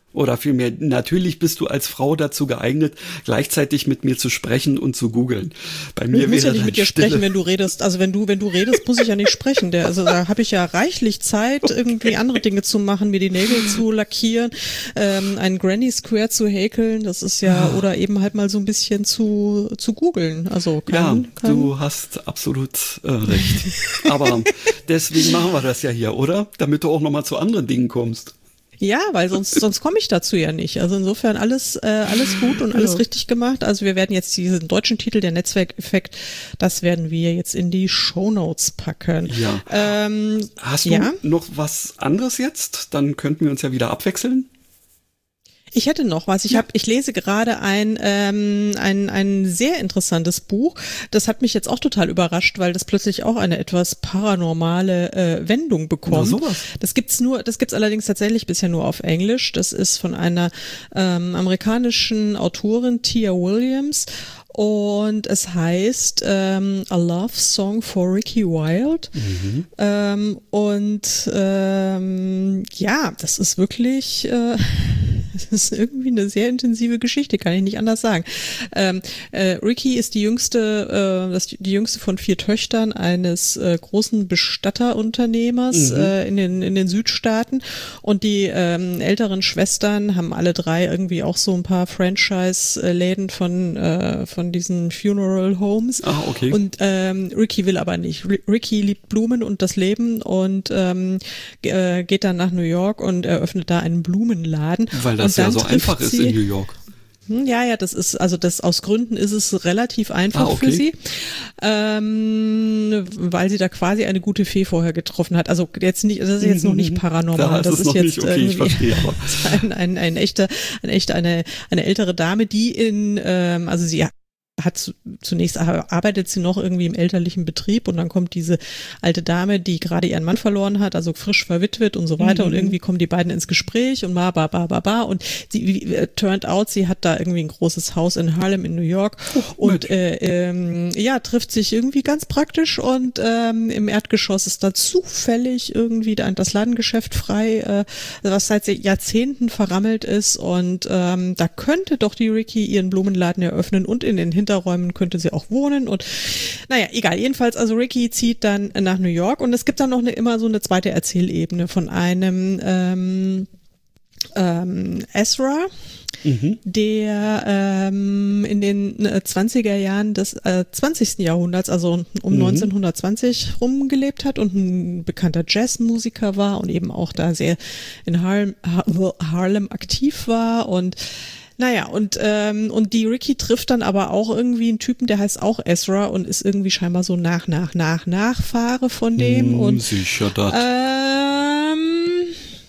Oder vielmehr, natürlich bist du als Frau dazu geeignet, gleichzeitig mit mir zu sprechen und zu googeln. Bei mir ich muss wäre ja nicht mit dir Stille. sprechen, wenn du redest. Also wenn du, wenn du redest, muss ich ja nicht sprechen. Der, also da habe ich ja reichlich Zeit, irgendwie andere Dinge zu machen, mir die Nägel zu lackieren, ähm, einen Granny Square zu häkeln. Das ist ja, oder eben halt mal so ein bisschen zu zu googeln. Also kann, Ja, kann, du hast absolut äh, recht. Aber deswegen machen wir das ja hier, oder? Damit du auch nochmal zu anderen Dingen kommst. Ja, weil sonst sonst komme ich dazu ja nicht. Also insofern alles äh, alles gut und alles Ja. richtig gemacht. Also wir werden jetzt diesen deutschen Titel, der Netzwerkeffekt, das werden wir jetzt in die Shownotes packen. Ja. Ähm, Hast du ja? noch was anderes jetzt? Dann könnten wir uns ja wieder abwechseln. Ich hätte noch was. Ich Ja. habe, ich lese gerade ein ähm, ein ein sehr interessantes Buch. Das hat mich jetzt auch total überrascht, weil das plötzlich auch eine etwas paranormale äh, Wendung bekommt. Na, sowas. Das gibt's nur, das gibt's allerdings tatsächlich bisher nur auf Englisch. Das ist von einer ähm, amerikanischen Autorin, Tia Williams. Und es heißt ähm, A Love Song for Ricky Wilde. Mhm. Ähm, und ähm, ja, das ist wirklich, äh, das ist irgendwie eine sehr intensive Geschichte, kann ich nicht anders sagen. Ähm, äh, Ricky ist die jüngste, äh, das, die jüngste von vier Töchtern eines äh, großen Bestatterunternehmers Mhm. äh, in den in den Südstaaten. Und die ähm, älteren Schwestern haben alle drei irgendwie auch so ein paar Franchise-Läden von äh, von diesen Funeral Homes. Ah, okay. Und ähm, Ricky will aber nicht. R- Ricky liebt Blumen und das Leben und ähm, g- äh, geht dann nach New York und eröffnet da einen Blumenladen. Weil das und ja dann so trifft einfach ist sie, in New York. Hm, Ja, ja, das ist, also das aus Gründen ist es relativ einfach Ah, okay. für sie, ähm, weil sie da quasi eine gute Fee vorher getroffen hat. Also jetzt nicht, das ist jetzt noch nicht paranormal. Da ist das es noch ist nicht, jetzt okay, ich irgendwie verstehe, aber. ein, ein, ein echter, ein echter, eine, eine ältere Dame, die in, ähm, also sie hat zu- zunächst arbeitet sie noch irgendwie im elterlichen Betrieb und dann kommt diese alte Dame, die gerade ihren Mann verloren hat, also frisch verwitwet und so weiter Mhm. und irgendwie kommen die beiden ins Gespräch und ba ba ba ba ba und sie wie, äh, turned out, sie hat da irgendwie ein großes Haus in Harlem in New York und äh, ähm, ja, trifft sich irgendwie ganz praktisch und ähm, im Erdgeschoss ist da zufällig irgendwie da das Ladengeschäft frei, äh, was seit Jahrzehnten verrammelt ist und ähm, da könnte doch die Ricky ihren Blumenladen eröffnen und in den Hinterräumen könnte sie auch wohnen und naja, egal. Jedenfalls, also Ricky zieht dann nach New York und es gibt dann noch eine, immer so eine zweite Erzählebene von einem ähm, ähm, Ezra, Mhm. der ähm, in den äh, zwanziger Jahren des äh, zwanzigsten Jahrhunderts, also um Mhm. neunzehnhundertzwanzig rumgelebt hat und ein bekannter Jazzmusiker war und eben auch da sehr in Harlem, Har- Harlem aktiv war und naja, und, ähm, und die Ricky trifft dann aber auch irgendwie einen Typen, der heißt auch Ezra und ist irgendwie scheinbar so nach, nach, nach, Nachfahre von dem. Hm, Und sicher das. ähm,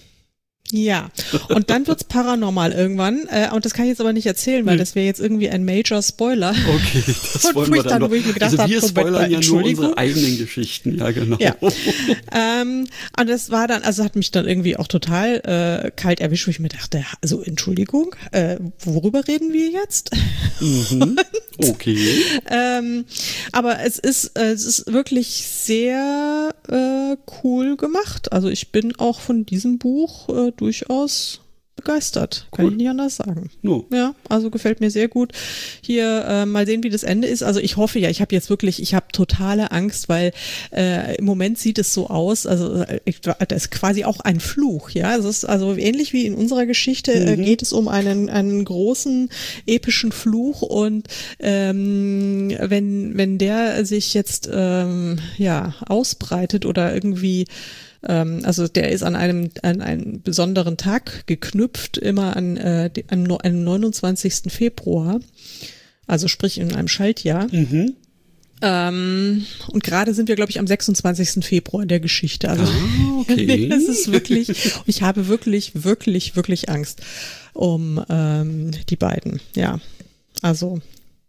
ja, und dann wird's paranormal irgendwann. Äh, und das kann ich jetzt aber nicht erzählen, weil Nee. das wäre jetzt irgendwie ein Major Spoiler. Okay, das Und wollen wo wir ich dann dann- noch. wo ich mir gedacht Also hab, wir Moment spoilern mal, ja nur Entschuldigung. unsere eigenen Geschichten, ja genau. Ja. ähm, und das war dann, also hat mich dann irgendwie auch total äh, kalt erwischt, wo ich mir dachte, also Entschuldigung, äh, worüber reden wir jetzt? Mhm. Okay. ähm, aber es ist, äh, es ist wirklich sehr äh, cool gemacht. Also ich bin auch von diesem Buch äh, durchaus begeistert, kann Cool. ich nicht anders sagen. No. Ja, also gefällt mir sehr gut. Hier äh, mal sehen, wie das Ende ist. Also ich hoffe ja, ich habe jetzt wirklich, ich habe totale Angst, weil äh, im Moment sieht es so aus, also äh, ich, das ist quasi auch ein Fluch, ja. Es ist also ähnlich wie in unserer Geschichte äh, Mhm. geht es um einen einen großen epischen Fluch und ähm, wenn wenn der sich jetzt ähm, ja ausbreitet oder irgendwie ähm, also der ist an einem an einen besonderen Tag geknüpft, immer an äh, die- an no- am neunundzwanzigsten Februar, also sprich in einem Schaltjahr. Mhm. Ähm, und gerade sind wir, glaube ich, am sechsundzwanzigsten Februar in der Geschichte. Also Ah, okay. nee, das ist wirklich, und ich habe wirklich, wirklich, wirklich Angst um ähm, die beiden. Ja, also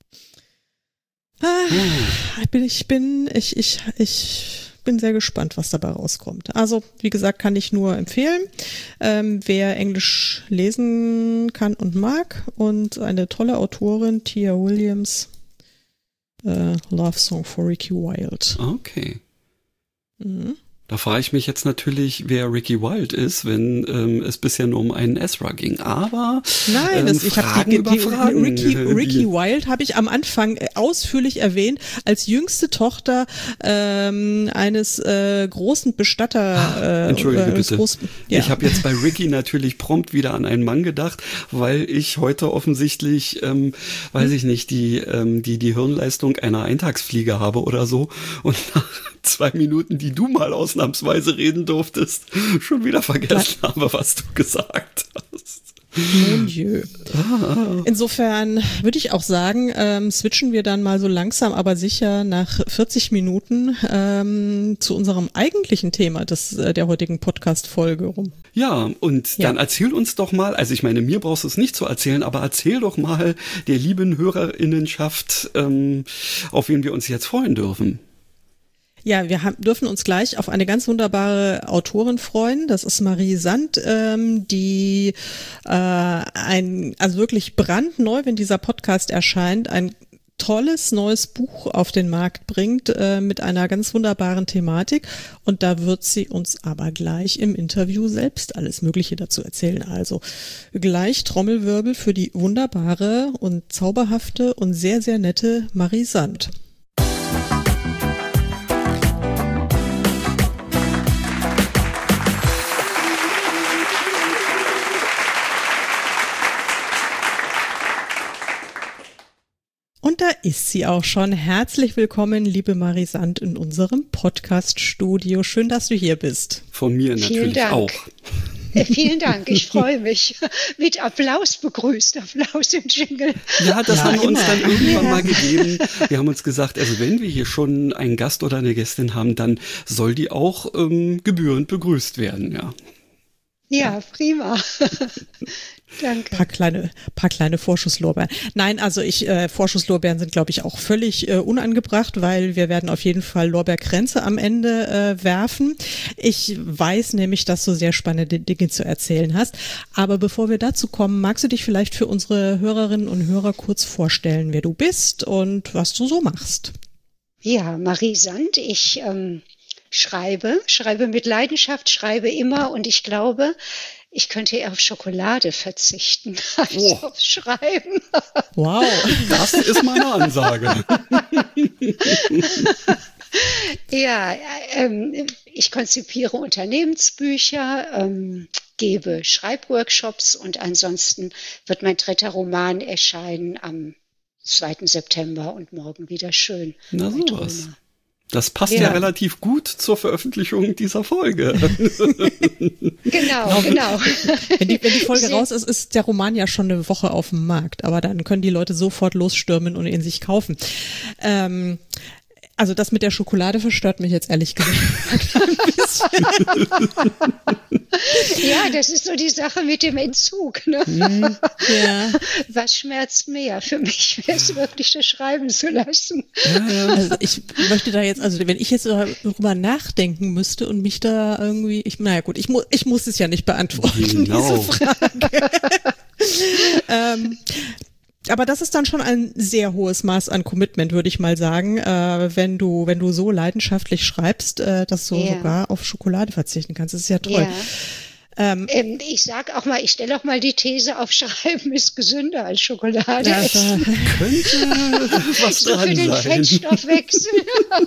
ah, ich bin, ich bin, ich, ich, ich bin sehr gespannt, was dabei rauskommt. Also, wie gesagt, kann ich nur empfehlen. Ähm, wer Englisch lesen kann und mag und eine tolle Autorin, Tia Williams, äh, Love Song for Ricky Wilde. Okay. Mhm. Da frage ich mich jetzt natürlich, wer Ricky Wilde ist, wenn ähm, es bisher nur um einen Ezra ging. Aber Nein, ähm, das, ich habe die, die, Fragen, Ricky, Ricky die, Wilde habe ich am Anfang ausführlich erwähnt als jüngste Tochter ähm, eines äh, großen Bestatter. Äh, Entschuldige äh, bitte. Groß, ja. Ich habe jetzt bei Ricky natürlich prompt wieder an einen Mann gedacht, weil ich heute offensichtlich, ähm, weiß ich nicht, die ähm, die die Hirnleistung einer Eintagsfliege habe oder so und nach zwei Minuten, die du mal ausnahmsweise reden durftest, schon wieder vergessen Was? habe, was du gesagt hast. Mon Dieu. Insofern würde ich auch sagen, ähm, switchen wir dann mal so langsam, aber sicher nach vierzig Minuten ähm, zu unserem eigentlichen Thema des, äh, der heutigen Podcast-Folge rum. Ja, und Ja. dann erzähl uns doch mal, also ich meine, mir brauchst du es nicht zu erzählen, aber erzähl doch mal der lieben Hörerinnenschaft, ähm, auf wen wir uns jetzt freuen dürfen. Ja, wir haben, dürfen uns gleich auf eine ganz wunderbare Autorin freuen. Das ist Marie Sand, ähm, die äh, ein, also wirklich brandneu, wenn dieser Podcast erscheint, ein tolles neues Buch auf den Markt bringt äh, mit einer ganz wunderbaren Thematik. Und da wird sie uns aber gleich im Interview selbst alles Mögliche dazu erzählen. Also gleich Trommelwirbel für die wunderbare und zauberhafte und sehr, sehr nette Marie Sand. Und da ist sie auch schon. Herzlich willkommen, liebe Marie Sand, in unserem Podcast-Studio. Schön, dass du hier bist. Von mir Vielen natürlich Dank. auch. Äh, vielen Dank, ich freue mich. Mit Applaus begrüßt, Applaus im Jingle. Ja, das Ja, haben wir uns immer. dann irgendwann mal gegeben. Wir haben uns gesagt, also wenn wir hier schon einen Gast oder eine Gästin haben, dann soll die auch ähm, gebührend begrüßt werden, ja. Ja, prima. Danke. Paar kleine, paar kleine Vorschusslorbeeren. Nein, also ich, äh, Vorschusslorbeeren sind, glaube ich, auch völlig äh, unangebracht, weil wir werden auf jeden Fall Lorbeerkränze am Ende äh, werfen. Ich weiß nämlich, dass du sehr spannende Dinge zu erzählen hast. Aber bevor wir dazu kommen, magst du dich vielleicht für unsere Hörerinnen und Hörer kurz vorstellen, wer du bist und was du so machst? Ja, Marie Sand, ich ähm, schreibe, schreibe mit Leidenschaft, schreibe immer und ich glaube, ich könnte eher auf Schokolade verzichten als Oh. auf Schreiben. Wow. Das ist meine Ansage. Ja, ähm, ich konzipiere Unternehmensbücher, ähm, gebe Schreibworkshops und ansonsten wird mein dritter Roman erscheinen am zweiten September und morgen wieder schön. Na bei sowas. Drömer. Das passt ja. Ja. relativ gut zur Veröffentlichung dieser Folge. Genau, genau. Wenn die, wenn die Folge Sie- raus ist, ist der Roman ja schon eine Woche auf dem Markt, aber dann können die Leute sofort losstürmen und ihn sich kaufen. Ähm, also das mit der Schokolade verstört mich jetzt ehrlich gesagt ein bisschen. Ja, das ist so die Sache mit dem Entzug. Ne? Ja. Was schmerzt mehr? Für mich wäre es wirklich, das Schreiben zu lassen. Also ich möchte da jetzt, also wenn ich jetzt darüber nachdenken müsste und mich da irgendwie, ich, naja gut, ich, mu ich muss es ja nicht beantworten, Genau. diese Frage. ähm, aber das ist dann schon ein sehr hohes Maß an Commitment, würde ich mal sagen, äh, wenn du, wenn du so leidenschaftlich schreibst, äh, dass du Ja. sogar auf Schokolade verzichten kannst. Das ist ja toll. Ja. Ähm, Ähm, ich sag auch mal, ich stelle auch mal die These auf, Schreiben ist gesünder als Schokolade. ja, essen. da, Könnte was So für dran den sein. Fettstoffwechsel.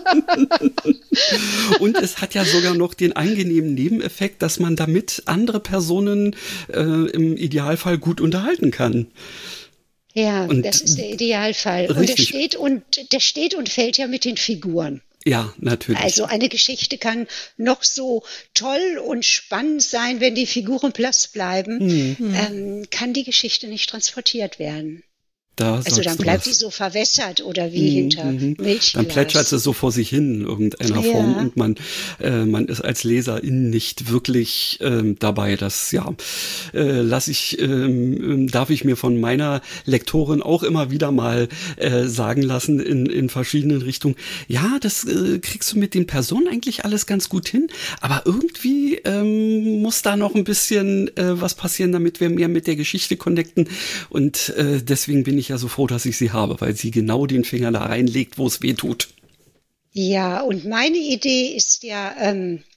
Und es hat ja sogar noch den angenehmen Nebeneffekt, dass man damit andere Personen äh, im Idealfall gut unterhalten kann. Ja, Und das ist der Idealfall. Und der richtig. steht und der steht und fällt ja mit den Figuren. Ja, natürlich. Also eine Geschichte kann noch so toll und spannend sein, wenn die Figuren blass bleiben, ähm, kann die Geschichte nicht transportiert werden. Da Also sagst dann du bleibt was. die so verwässert oder wie hinter Milchglas. Dann plätschert es so vor sich hin in irgendeiner Ja. Form und man äh, man ist als Leserin nicht wirklich ähm, dabei. Das ja äh, lass ich ähm, darf ich mir von meiner Lektorin auch immer wieder mal äh, sagen lassen in in verschiedenen Richtungen. Ja, das äh, kriegst du mit den Personen eigentlich alles ganz gut hin, aber irgendwie ähm, muss da noch ein bisschen äh, was passieren, damit wir mehr mit der Geschichte connecten und äh, deswegen bin ich ja so froh, dass ich sie habe, weil sie genau den Finger da reinlegt, wo es weh tut. Ja, und meine Idee ist ja, ähm,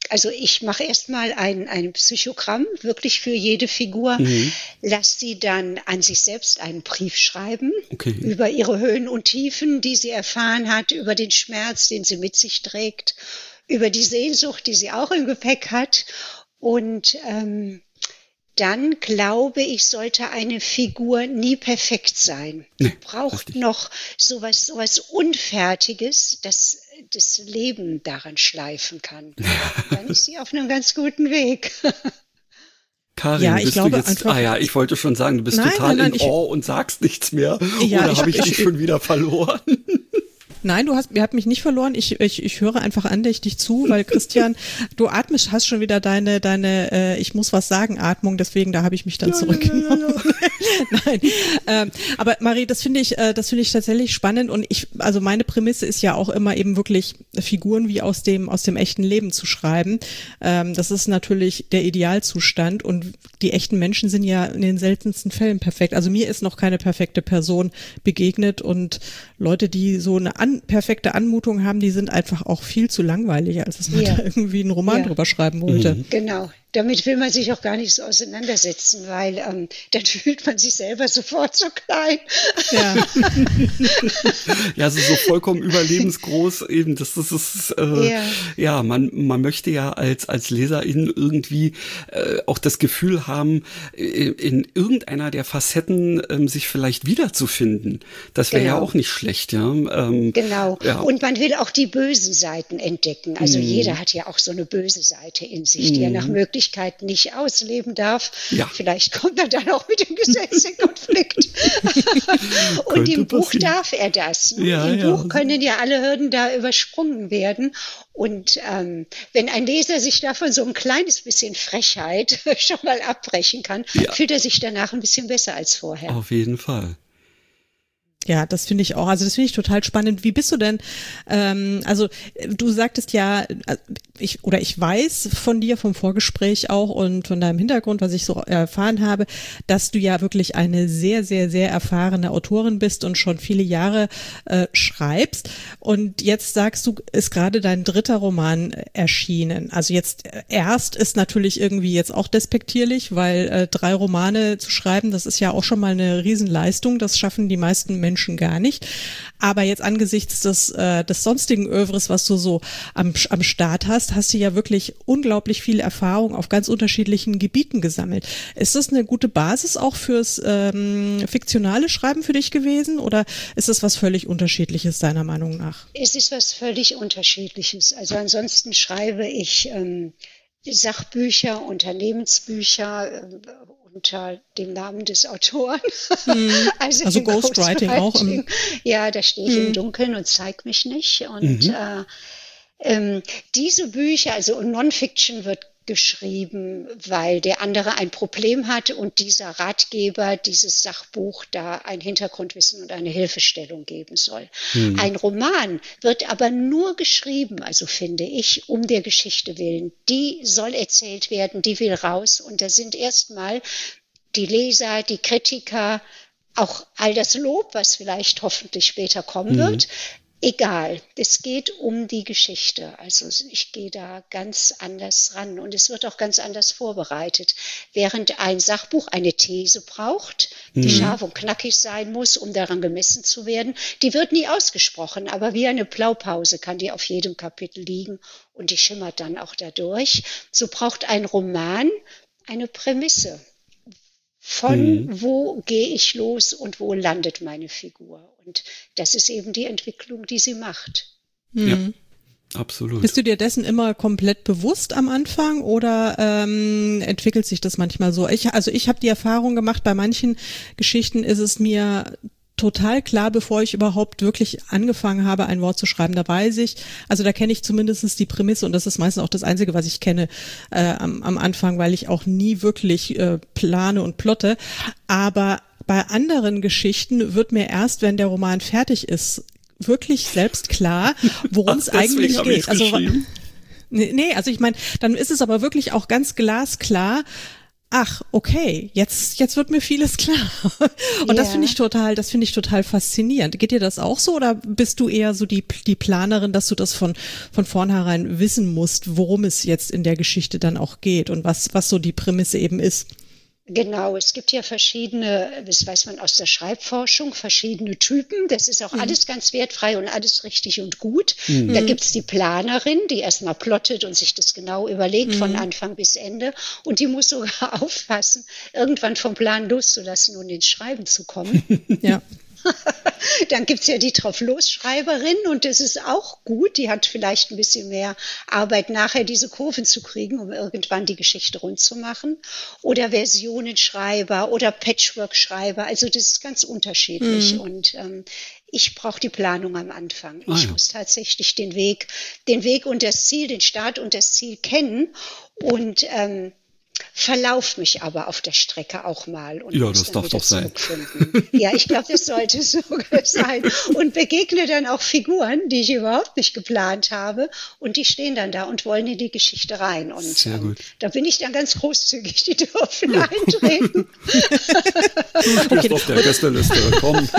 also ich mache erstmal ein, ein Psychogramm, wirklich für jede Figur, mhm. lasse sie dann an sich selbst einen Brief schreiben, okay. über ihre Höhen und Tiefen, die sie erfahren hat, über den Schmerz, den sie mit sich trägt, über die Sehnsucht, die sie auch im Gepäck hat. Und ähm, dann glaube ich, sollte eine Figur nie perfekt sein. Nee, braucht noch sowas, sowas Unfertiges, das das Leben daran schleifen kann. Dann ist sie auf einem ganz guten Weg. Karin, ja, ich bist glaube du jetzt, einfach, ah ja, ich wollte schon sagen, du bist nein, total nein, nein, in Awe und sagst nichts mehr. Ja, Oder habe ich, ich, dich ich, schon wieder verloren? Nein, du hast, ihr habt mich nicht verloren. Ich, ich, ich höre einfach andächtig zu, weil Christian, du atmest, hast schon wieder deine, deine, äh, ich muss was sagen, Atmung. Deswegen, da habe ich mich dann ja, zurückgenommen. Ja, ja, ja. Nein, ähm, aber Marie, das finde ich, äh, das finde ich tatsächlich spannend. Und ich, also meine Prämisse ist ja auch immer eben wirklich Figuren wie aus dem, aus dem echten Leben zu schreiben. Ähm, das ist natürlich der Idealzustand. Und die echten Menschen sind ja in den seltensten Fällen perfekt. Also mir ist noch keine perfekte Person begegnet und Leute, die so eine an, perfekte Anmutung haben, die sind einfach auch viel zu langweilig, als dass man ja. da irgendwie einen Roman ja. drüber schreiben wollte. Mhm. Genau. Damit will man sich auch gar nicht so auseinandersetzen, weil ähm, dann fühlt man sich selber sofort so klein. Ja, ja, also so vollkommen überlebensgroß eben. Das, das ist äh, ja. ja, man man möchte ja als als Leserin irgendwie äh, auch das Gefühl haben, in, in irgendeiner der Facetten ähm, sich vielleicht wiederzufinden. Das wäre genau. ja auch nicht schlecht, ja. Ähm, genau. Ja. Und man will auch die bösen Seiten entdecken. Also mm. jeder hat ja auch so eine böse Seite in sich, mm. die er nach Möglichkeit nicht ausleben darf. Ja. Vielleicht kommt er dann auch mit dem Gesetz in Konflikt. Und im Buch passieren. Darf er das. Ne? Ja, Im ja. Buch können ja alle Hürden da übersprungen werden. Und ähm, wenn ein Leser sich davon so ein kleines bisschen Frechheit schon mal abbrechen kann, ja. fühlt er sich danach ein bisschen besser als vorher. Auf jeden Fall. Ja, das finde ich auch. Also das finde ich total spannend. Wie bist du denn? Ähm, also du sagtest ja, ich oder ich weiß von dir vom Vorgespräch auch und von deinem Hintergrund, was ich so erfahren habe, dass du ja wirklich eine sehr, sehr, sehr erfahrene Autorin bist und schon viele Jahre äh, schreibst. Und jetzt sagst du, ist gerade dein dritter Roman erschienen. Also jetzt erst ist natürlich irgendwie jetzt auch despektierlich, weil äh, drei Romane zu schreiben, das ist ja auch schon mal eine Riesenleistung. Das schaffen die meisten Menschen gar nicht. Aber jetzt angesichts des, äh, des sonstigen Övres, was du so am, am Start hast, hast du ja wirklich unglaublich viel Erfahrung auf ganz unterschiedlichen Gebieten gesammelt. Ist das eine gute Basis auch fürs ähm, fiktionale Schreiben für dich gewesen oder ist das was völlig Unterschiedliches deiner Meinung nach? Es ist was völlig Unterschiedliches. Also ansonsten schreibe ich ähm, Sachbücher, Unternehmensbücher, äh, unter dem Namen des Autoren. Hm. Also, also Ghostwriting, Ghostwriting auch. Im ja, da stehe ich hm. im Dunkeln und zeige mich nicht. Und mhm. äh, ähm, diese Bücher, also Non-Fiction wird geschrieben, weil der andere ein Problem hat und dieser Ratgeber, dieses Sachbuch da ein Hintergrundwissen und eine Hilfestellung geben soll. Hm. Ein Roman wird aber nur geschrieben, also finde ich, um der Geschichte willen. Die soll erzählt werden, die will raus und da sind erstmal die Leser, die Kritiker, auch all das Lob, was vielleicht hoffentlich später kommen hm. wird, egal, es geht um die Geschichte. Also ich gehe da ganz anders ran und es wird auch ganz anders vorbereitet. Während ein Sachbuch eine These braucht, die mhm. scharf und knackig sein muss, um daran gemessen zu werden, die wird nie ausgesprochen, aber wie eine Blaupause kann die auf jedem Kapitel liegen und die schimmert dann auch dadurch. So braucht ein Roman eine Prämisse. Von mhm. wo gehe ich los und wo landet meine Figur? Und das ist eben die Entwicklung, die sie macht. Mhm. Ja, absolut. Bist du dir dessen immer komplett bewusst am Anfang oder ähm, entwickelt sich das manchmal so? Ich, also ich habe die Erfahrung gemacht, bei manchen Geschichten ist es mir total klar, bevor ich überhaupt wirklich angefangen habe, ein Wort zu schreiben. Da weiß ich, also da kenne ich zumindest die Prämisse und das ist meistens auch das Einzige, was ich kenne äh, am, am Anfang, weil ich auch nie wirklich äh, plane und plotte. Aber bei anderen Geschichten wird mir erst, wenn der Roman fertig ist, wirklich selbst klar, worum es eigentlich geht. Also nee, also ich meine, dann ist es aber wirklich auch ganz glasklar, Ach, okay, jetzt, jetzt wird mir vieles klar. Und ja. das finde ich total, das finde ich total faszinierend. Geht dir das auch so oder bist du eher so die, die Planerin, dass du das von, von vornherein wissen musst, worum es jetzt in der Geschichte dann auch geht und was, was so die Prämisse eben ist? Genau, es gibt ja verschiedene, das weiß man aus der Schreibforschung, verschiedene Typen. Das ist auch mhm. alles ganz wertfrei und alles richtig und gut. Mhm. Da gibt's die Planerin, die erstmal plottet und sich das genau überlegt mhm. von Anfang bis Ende. Und die muss sogar aufpassen, irgendwann vom Plan loszulassen und ins Schreiben zu kommen. Ja. Dann gibt's ja die Drauf-Los-Schreiberin und das ist auch gut. Die hat vielleicht ein bisschen mehr Arbeit, nachher diese Kurven zu kriegen, um irgendwann die Geschichte rund zu machen. Oder Versionenschreiber oder Patchwork-Schreiber. Also das ist ganz unterschiedlich. Mhm. Und ähm, ich brauche die Planung am Anfang. Ich ah, ja. muss tatsächlich den Weg, den Weg und das Ziel, den Start und das Ziel kennen und ähm, verlauf mich aber auf der Strecke auch mal. Und ja, das darf doch sein. Ja, ich glaube, das sollte sogar sein. Und begegne dann auch Figuren, die ich überhaupt nicht geplant habe. Und die stehen dann da und wollen in die Geschichte rein. Und Sehr gut. Ähm, da bin ich dann ganz großzügig, die dürfen eintreten. Du stehst auf der Gästeliste, komm.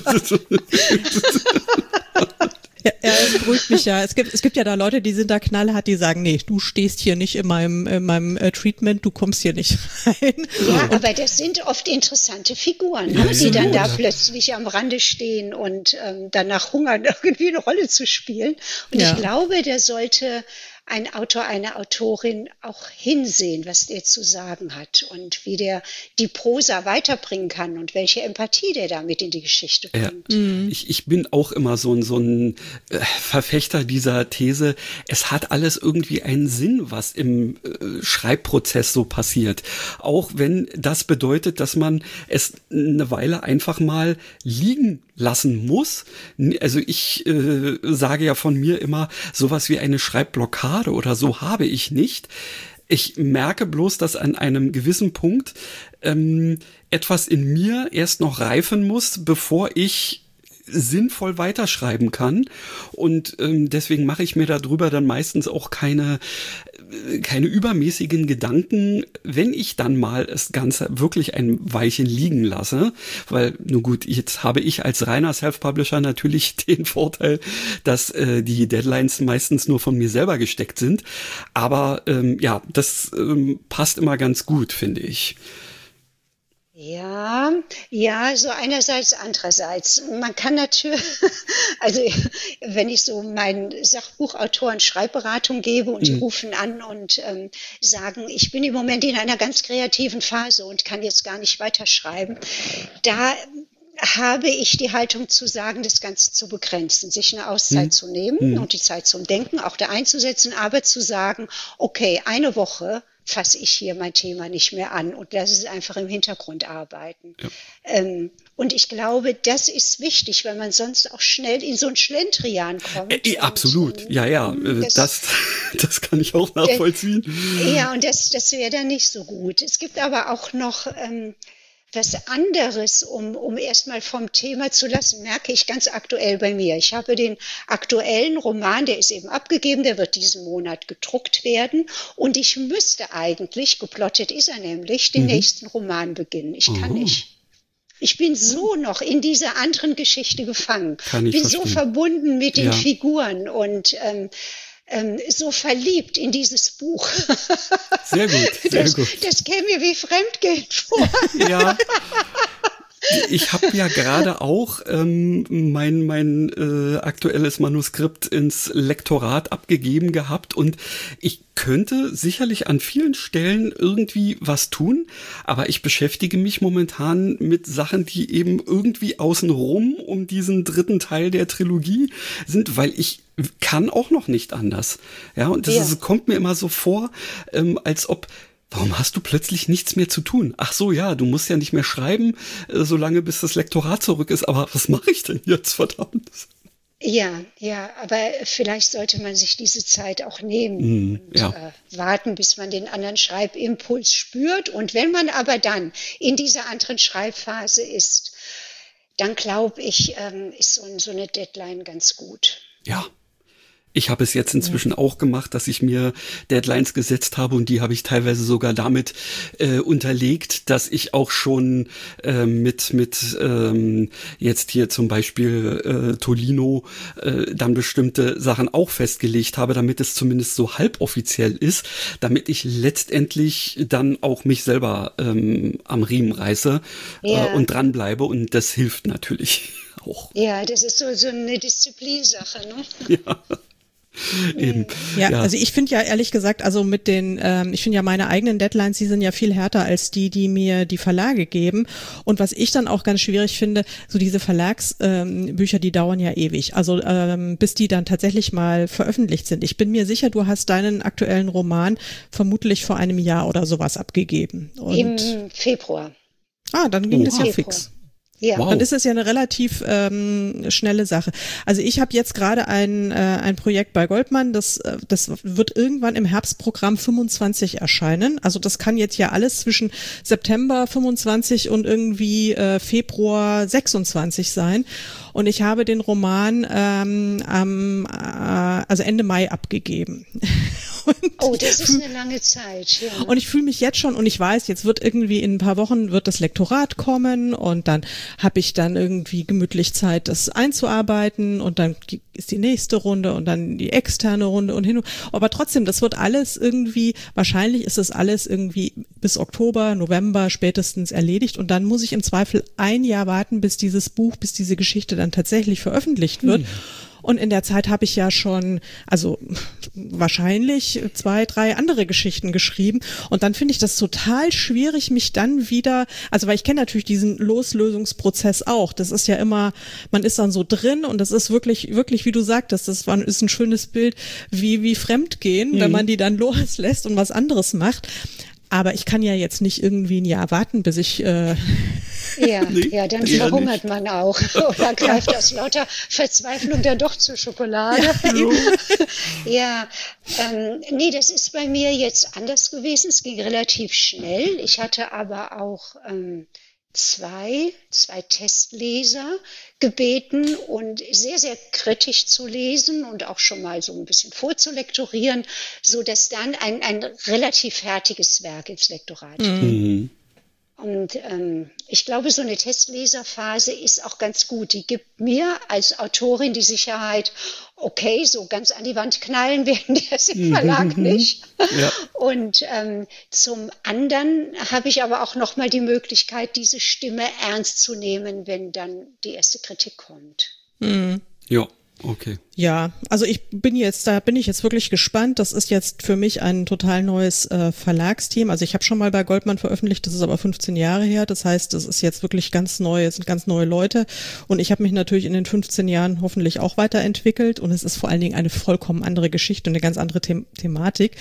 Ja, ja, es beruhigt mich ja. Es gibt, es gibt ja da Leute, die sind da knallhart, die sagen, nee, du stehst hier nicht in meinem, in meinem äh, Treatment, du kommst hier nicht rein. Ja, aber das sind oft interessante Figuren, ja, die dann da plötzlich am Rande stehen und ähm, danach hungern, irgendwie eine Rolle zu spielen. Und ja. ich glaube, der sollte ein Autor, eine Autorin auch hinsehen, was der zu sagen hat und wie der die Prosa weiterbringen kann und welche Empathie der damit in die Geschichte bringt. Ja. Mhm. Ich, ich bin auch immer so ein, so ein äh, Verfechter dieser These, es hat alles irgendwie einen Sinn, was im äh, Schreibprozess so passiert. Auch wenn das bedeutet, dass man es eine Weile einfach mal liegen lassen muss. Also ich äh, sage ja von mir immer, sowas wie eine Schreibblockade oder so habe ich nicht. Ich merke bloß, dass an einem gewissen Punkt ähm, etwas in mir erst noch reifen muss, bevor ich sinnvoll weiterschreiben kann. Und ähm, deswegen mache ich mir darüber dann meistens auch keine keine übermäßigen Gedanken, wenn ich dann mal das Ganze wirklich ein Weilchen liegen lasse, weil, nun gut, jetzt habe ich als reiner Self-Publisher natürlich den Vorteil, dass äh, die Deadlines meistens nur von mir selber gesteckt sind, aber ähm, ja, das ähm, passt immer ganz gut, finde ich. Ja, ja, so einerseits, andererseits. Man kann natürlich, also wenn ich so meinen Sachbuchautoren Schreibberatung gebe und die mhm. rufen an und ähm, sagen, ich bin im Moment in einer ganz kreativen Phase und kann jetzt gar nicht weiterschreiben, da habe ich die Haltung zu sagen, das Ganze zu begrenzen, sich eine Auszeit mhm. zu nehmen mhm. und die Zeit zum Denken auch da einzusetzen, aber zu sagen, okay, eine Woche fasse ich hier mein Thema nicht mehr an und lasse es einfach im Hintergrund arbeiten. Ja. Ähm, und ich glaube, das ist wichtig, weil man sonst auch schnell in so ein Schlendrian kommt. Äh, absolut, und, ja, ja, das, das, das kann ich auch nachvollziehen. Äh, ja, und das, das wäre dann nicht so gut. Es gibt aber auch noch ähm, was anderes, um, um erstmal vom Thema zu lassen, merke ich ganz aktuell bei mir. Ich habe den aktuellen Roman, der ist eben abgegeben, der wird diesen Monat gedruckt werden und ich müsste eigentlich, geplottet ist er nämlich, den mhm. nächsten Roman beginnen. Ich kann oh. nicht. Ich bin so noch in dieser anderen Geschichte gefangen. Kann ich bin verstehen. so verbunden mit den ja. Figuren und ähm, Ähm, so verliebt in dieses Buch. Sehr gut, sehr das, gut. Das käme mir wie Fremdgehen vor. Ja. Ich habe ja gerade auch ähm, mein mein äh, aktuelles Manuskript ins Lektorat abgegeben gehabt und ich könnte sicherlich an vielen Stellen irgendwie was tun, aber ich beschäftige mich momentan mit Sachen, die eben irgendwie außenrum um diesen dritten Teil der Trilogie sind, weil ich kann auch noch nicht anders. Ja, und das ja. ist, kommt mir immer so vor, ähm, als ob warum hast du plötzlich nichts mehr zu tun? Ach so, ja, du musst ja nicht mehr schreiben, äh, solange bis das Lektorat zurück ist. Aber was mache ich denn jetzt, verdammt? Ja, ja, aber vielleicht sollte man sich diese Zeit auch nehmen mm, und ja. äh, warten, bis man den anderen Schreibimpuls spürt. Und wenn man aber dann in dieser anderen Schreibphase ist, dann glaube ich, ähm, ist so, so eine Deadline ganz gut. Ja. Ich habe es jetzt inzwischen ja. auch gemacht, dass ich mir Deadlines gesetzt habe und die habe ich teilweise sogar damit äh, unterlegt, dass ich auch schon äh, mit mit ähm, jetzt hier zum Beispiel äh, Tolino äh, dann bestimmte Sachen auch festgelegt habe, damit es zumindest so halboffiziell ist, damit ich letztendlich dann auch mich selber ähm, am Riemen reiße ja. äh, und dranbleibe und das hilft natürlich auch. Ja, das ist so, so eine Disziplinsache, ne? Ja. Eben. Ja, ja, also ich finde ja ehrlich gesagt, also mit den, ähm, ich finde ja meine eigenen Deadlines, die sind ja viel härter als die, die mir die Verlage geben. Und was ich dann auch ganz schwierig finde, so diese Verlagsbücher, ähm, Bücher, die dauern ja ewig. Also ähm, bis die dann tatsächlich mal veröffentlicht sind. Ich bin mir sicher, du hast deinen aktuellen Roman vermutlich vor einem Jahr oder sowas abgegeben. Und im Februar. Ah, dann ging oh, das ja Februar. fix. Ja. Wow. Dann ist es ja eine relativ ähm, schnelle Sache. Also ich habe jetzt gerade ein äh, ein Projekt bei Goldmann, das äh, das wird irgendwann im Herbstprogramm fünfundzwanzig erscheinen. Also das kann jetzt ja alles zwischen September fünfundzwanzig und irgendwie äh, Februar sechsundzwanzig sein. Und ich habe den Roman ähm, am äh, also Ende Mai abgegeben. Und oh, das ist eine lange Zeit. Ja. Und ich fühle mich jetzt schon, und ich weiß, jetzt wird irgendwie in ein paar Wochen wird das Lektorat kommen und dann habe ich dann irgendwie gemütlich Zeit, das einzuarbeiten und dann ist die nächste Runde und dann die externe Runde und hin. Aber trotzdem, das wird alles irgendwie, wahrscheinlich ist das alles irgendwie bis Oktober, November spätestens erledigt und dann muss ich im Zweifel ein Jahr warten, bis dieses Buch, bis diese Geschichte dann tatsächlich veröffentlicht wird. Hm. Und in der Zeit habe ich ja schon, also wahrscheinlich zwei, drei andere Geschichten geschrieben. Und dann finde ich das total schwierig, mich dann wieder, also weil ich kenne natürlich diesen Loslösungsprozess auch. Das ist ja immer, man ist dann so drin und das ist wirklich, wirklich, wie du sagtest, das war, ist ein schönes Bild, wie, wie Fremdgehen, mhm. wenn man die dann loslässt und was anderes macht. Aber ich kann ja jetzt nicht irgendwie ein Jahr warten, bis ich äh ja, nee, ja, dann verhungert man auch oder greift aus lauter Verzweiflung dann doch zur Schokolade. Ja, ja ähm, nee, das ist bei mir jetzt anders gewesen. Es ging relativ schnell. Ich hatte aber auch ähm, zwei, zwei Testleser gebeten und sehr, sehr kritisch zu lesen und auch schon mal so ein bisschen vorzulektorieren, so dass dann ein, ein relativ fertiges Werk ins Lektorat geht. Mhm. Und ähm, ich glaube, so eine Testleserphase ist auch ganz gut. Die gibt mir als Autorin die Sicherheit, okay, so ganz an die Wand knallen werden die es im Verlag nicht. Ja. Und ähm, zum anderen habe ich aber auch nochmal die Möglichkeit, diese Stimme ernst zu nehmen, wenn dann die erste Kritik kommt. Mhm. Ja. Okay. Ja, also ich bin jetzt, da bin ich jetzt wirklich gespannt. Das ist jetzt für mich ein total neues äh, Verlagsteam. Also ich habe schon mal bei Goldmann veröffentlicht, das ist aber fünfzehn Jahre her. Das heißt, das ist jetzt wirklich ganz neu, es sind ganz neue Leute. Und ich habe mich natürlich in den fünfzehn Jahren hoffentlich auch weiterentwickelt. Und es ist vor allen Dingen eine vollkommen andere Geschichte und eine ganz andere The- Thematik.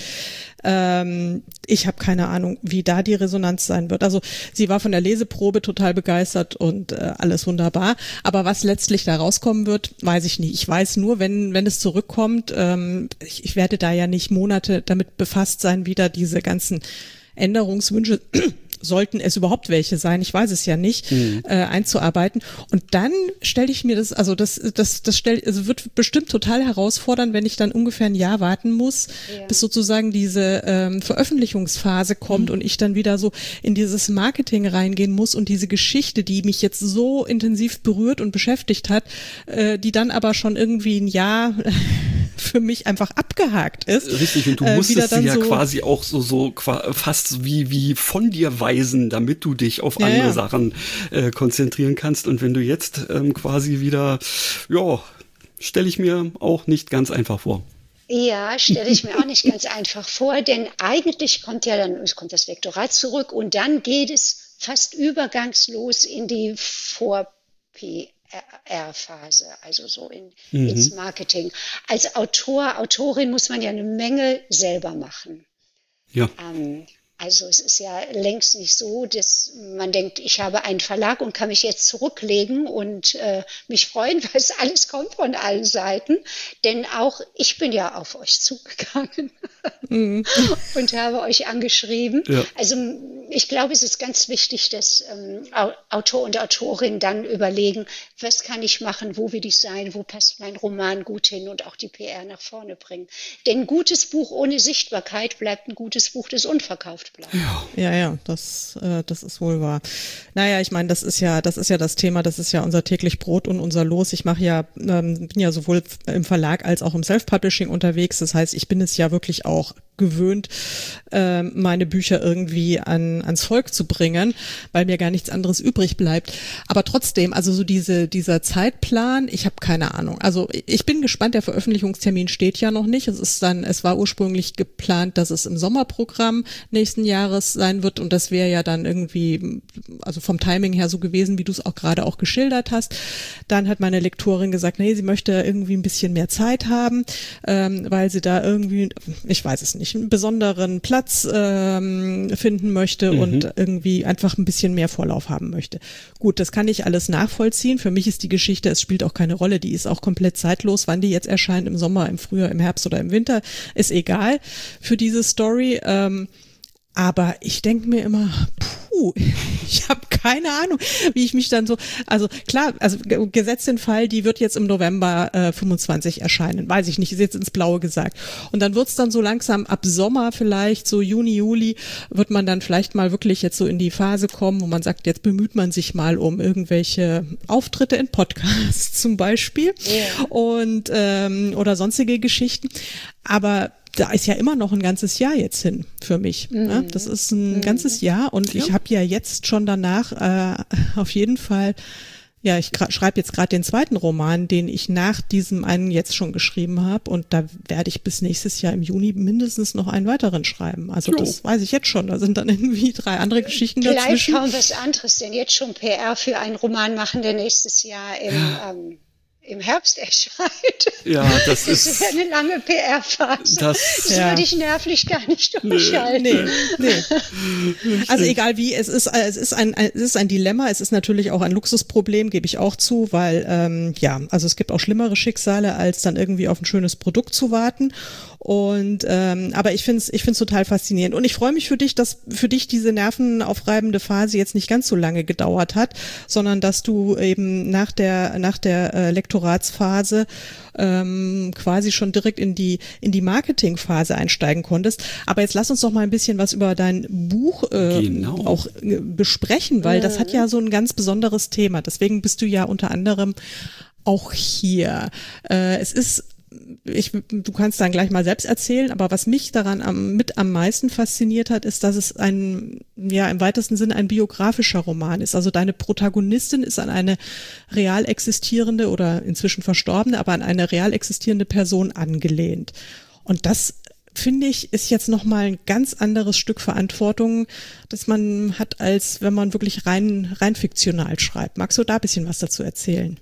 Ähm, ich habe keine Ahnung, wie da die Resonanz sein wird. Also sie war von der Leseprobe total begeistert und äh, alles wunderbar. Aber was letztlich da rauskommen wird, weiß ich nicht. Ich weiß nur, wenn wenn es zurückkommt, ähm, ich, ich werde da ja nicht Monate damit befasst sein, wieder diese ganzen Änderungswünsche, sollten es überhaupt welche sein, ich weiß es ja nicht, mhm. äh, einzuarbeiten. Und dann stelle ich mir das, also das, das, das stell, also wird bestimmt total herausfordernd, wenn ich dann ungefähr ein Jahr warten muss, ja. bis sozusagen diese ähm, Veröffentlichungsphase kommt mhm. und ich dann wieder so in dieses Marketing reingehen muss und diese Geschichte, die mich jetzt so intensiv berührt und beschäftigt hat, äh, die dann aber schon irgendwie ein Jahr für mich einfach abgehakt ist. Richtig, und du äh, musstest sie ja so quasi auch so, so fast wie, wie von dir weisen, damit du dich auf ja, andere ja. Sachen äh, konzentrieren kannst. Und wenn du jetzt ähm, quasi wieder, ja, stelle ich mir auch nicht ganz einfach vor. Ja, stelle ich mir auch nicht ganz einfach vor, denn eigentlich kommt ja dann, kommt das Lektorat zurück und dann geht es fast übergangslos in die Vor-P R-Phase, also so in, mhm. ins Marketing. Als Autor, Autorin muss man ja eine Menge selber machen. Ja. Ähm, also es ist ja längst nicht so, dass man denkt, ich habe einen Verlag und kann mich jetzt zurücklegen und äh, mich freuen, was alles kommt von allen Seiten. Denn auch ich bin ja auf euch zugegangen mhm. und habe euch angeschrieben. Ja. Also ich glaube, es ist ganz wichtig, dass ähm, Autor und Autorin dann überlegen, was kann ich machen, wo will ich sein, wo passt mein Roman gut hin und auch die P R nach vorne bringen. Denn ein gutes Buch ohne Sichtbarkeit bleibt ein gutes Buch, das unverkauft bleibt. Ja, ja, ja, das, äh, das ist wohl wahr. Naja, ich meine, das ist ja, das ist ja das Thema, das ist ja unser täglich Brot und unser Los. Ich mache ja, ähm, bin ja sowohl im Verlag als auch im Self-Publishing unterwegs. Das heißt, ich bin es ja wirklich auch gewöhnt, äh, meine Bücher irgendwie an ans Volk zu bringen, weil mir gar nichts anderes übrig bleibt. Aber trotzdem, also so diese dieser Zeitplan, ich habe keine Ahnung. Also ich bin gespannt, der Veröffentlichungstermin steht ja noch nicht. Es ist dann, es war ursprünglich geplant, dass es im Sommerprogramm nächsten Jahres sein wird und das wäre ja dann irgendwie, also vom Timing her so gewesen, wie du es auch gerade auch geschildert hast. Dann hat meine Lektorin gesagt, nee, sie möchte irgendwie ein bisschen mehr Zeit haben, ähm, weil sie da irgendwie, ich weiß es nicht, einen besonderen Platz ähm, finden möchte mhm. und irgendwie einfach ein bisschen mehr Vorlauf haben möchte. Gut, das kann ich alles nachvollziehen. Für mich ist die Geschichte, es spielt auch keine Rolle, die ist auch komplett zeitlos. Wann die jetzt erscheint, im Sommer, im Frühjahr, im Herbst oder im Winter, ist egal für diese Story. Ähm, aber ich denke mir immer, puh, ich habe keine Ahnung, wie ich mich dann so, also klar, also gesetzt den Fall, die wird jetzt im November äh, fünfundzwanzig erscheinen, weiß ich nicht, ist jetzt ins Blaue gesagt. Und dann wird's dann so langsam ab Sommer vielleicht, so Juni, Juli, wird man dann vielleicht mal wirklich jetzt so in die Phase kommen, wo man sagt, jetzt bemüht man sich mal um irgendwelche Auftritte in Podcasts zum Beispiel yeah. und ähm, oder sonstige Geschichten. Aber da ist ja immer noch ein ganzes Jahr jetzt hin für mich. Mhm. Ne? Das ist ein mhm. ganzes Jahr und ja. ich habe ja jetzt schon danach äh, auf jeden Fall, ja, ich schreibe jetzt gerade den zweiten Roman, den ich nach diesem einen jetzt schon geschrieben habe und da werde ich bis nächstes Jahr im Juni mindestens noch einen weiteren schreiben. Also jo. das weiß ich jetzt schon. Da sind dann irgendwie drei andere Geschichten Vielleicht dazwischen. Vielleicht kaum was anderes, denn jetzt schon P R für einen Roman machen, der nächstes Jahr im ähm, im Herbst erscheint. Ja, das, das ist eine lange P R-Phase. Das, das ja. würde ich nervlich gar nicht durchhalten. Nee, nee. Also egal wie, es ist, es ist ein, es ist ein Dilemma. Es ist natürlich auch ein Luxusproblem, gebe ich auch zu, weil ähm, ja, also es gibt auch schlimmere Schicksale, als dann irgendwie auf ein schönes Produkt zu warten. Und ähm, aber ich finde es, ich finde es total faszinierend. Und ich freue mich für dich, dass für dich diese nervenaufreibende Phase jetzt nicht ganz so lange gedauert hat, sondern dass du eben nach der nach der äh, Lektoratsphase ähm, quasi schon direkt in die in die Marketingphase einsteigen konntest. Aber jetzt lass uns doch mal ein bisschen was über dein Buch äh, genau. auch äh, besprechen, weil mhm. das hat ja so ein ganz besonderes Thema. Deswegen bist du ja unter anderem auch hier. Äh, es ist Ich, du kannst dann gleich mal selbst erzählen, aber was mich daran am, mit am meisten fasziniert hat, ist, dass es ein, ja, im weitesten Sinne ein biografischer Roman ist. Also deine Protagonistin ist an eine real existierende oder inzwischen verstorbene, aber an eine real existierende Person angelehnt. Und das, finde ich, ist jetzt nochmal ein ganz anderes Stück Verantwortung, das man hat, als wenn man wirklich rein, rein fiktional schreibt. Magst du da ein bisschen was dazu erzählen?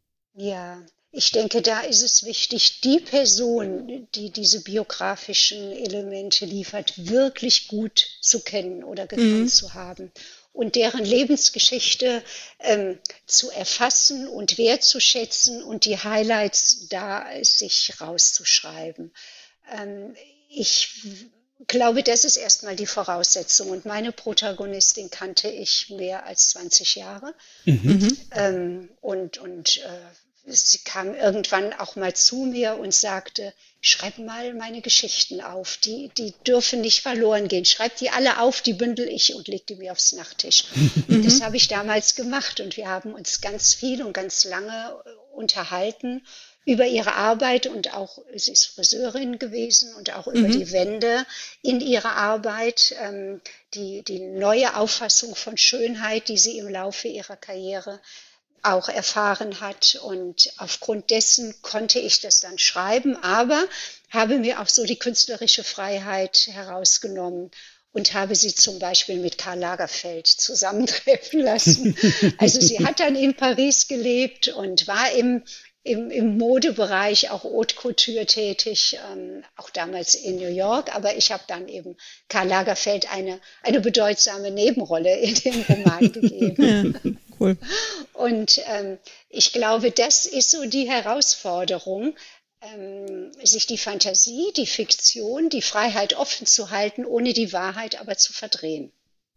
Ja. Ich denke, da ist es wichtig, die Person, die diese biografischen Elemente liefert, wirklich gut zu kennen oder gekannt mhm. zu haben und deren Lebensgeschichte ähm, zu erfassen und wertzuschätzen und die Highlights da sich rauszuschreiben. Ähm, ich glaube, das ist erstmal die Voraussetzung und meine Protagonistin kannte ich mehr als zwanzig Jahre mhm. ähm, und, und äh, sie kam irgendwann auch mal zu mir und sagte, schreib mal meine Geschichten auf, die, die dürfen nicht verloren gehen. Schreib die alle auf, die bündel ich und leg die mir aufs Nachttisch. Und das habe ich damals gemacht und wir haben uns ganz viel und ganz lange unterhalten über ihre Arbeit und auch, sie ist Friseurin gewesen und auch über mhm. die Wende in ihrer Arbeit, ähm, die, die neue Auffassung von Schönheit, die sie im Laufe ihrer Karriere auch erfahren hat und aufgrund dessen konnte ich das dann schreiben, aber habe mir auch so die künstlerische Freiheit herausgenommen und habe sie zum Beispiel mit Karl Lagerfeld zusammentreffen lassen. Also sie hat dann in Paris gelebt und war im Im, im Modebereich auch Haute Couture tätig, ähm, auch damals in New York. Aber ich habe dann eben Karl Lagerfeld eine, eine bedeutsame Nebenrolle in dem Roman gegeben. Ja, cool. Und ähm, ich glaube, das ist so die Herausforderung, ähm, sich die Fantasie, die Fiktion, die Freiheit offen zu halten, ohne die Wahrheit aber zu verdrehen.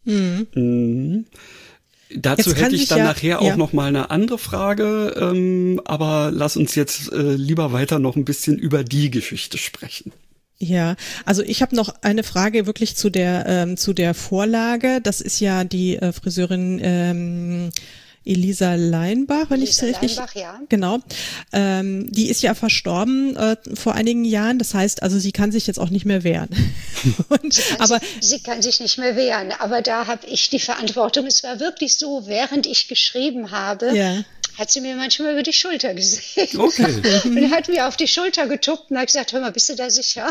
Mhm. Mhm. Dazu Jetzt kann hätte ich sich dann ja- nachher auch ja. noch mal eine andere Frage, ähm, aber lass uns jetzt äh, lieber weiter noch ein bisschen über die Geschichte sprechen. Ja, also ich habe noch eine Frage wirklich zu der ähm, zu der Vorlage. Das ist ja die äh, Friseurin ähm, Elisa Leinbach, wenn ich es Elisa richtig. Leinbach, ja. Genau. Ähm, die ist ja verstorben äh, vor einigen Jahren. Das heißt, also sie kann sich jetzt auch nicht mehr wehren. Und, Sie kann, aber sich, sie kann sich nicht mehr wehren, aber da habe ich die Verantwortung. Es war wirklich so, während ich geschrieben habe, ja, hat sie mir manchmal über die Schulter gesehen. Okay. Und hat mir auf die Schulter getuppt und hat gesagt, hör mal, bist du da sicher?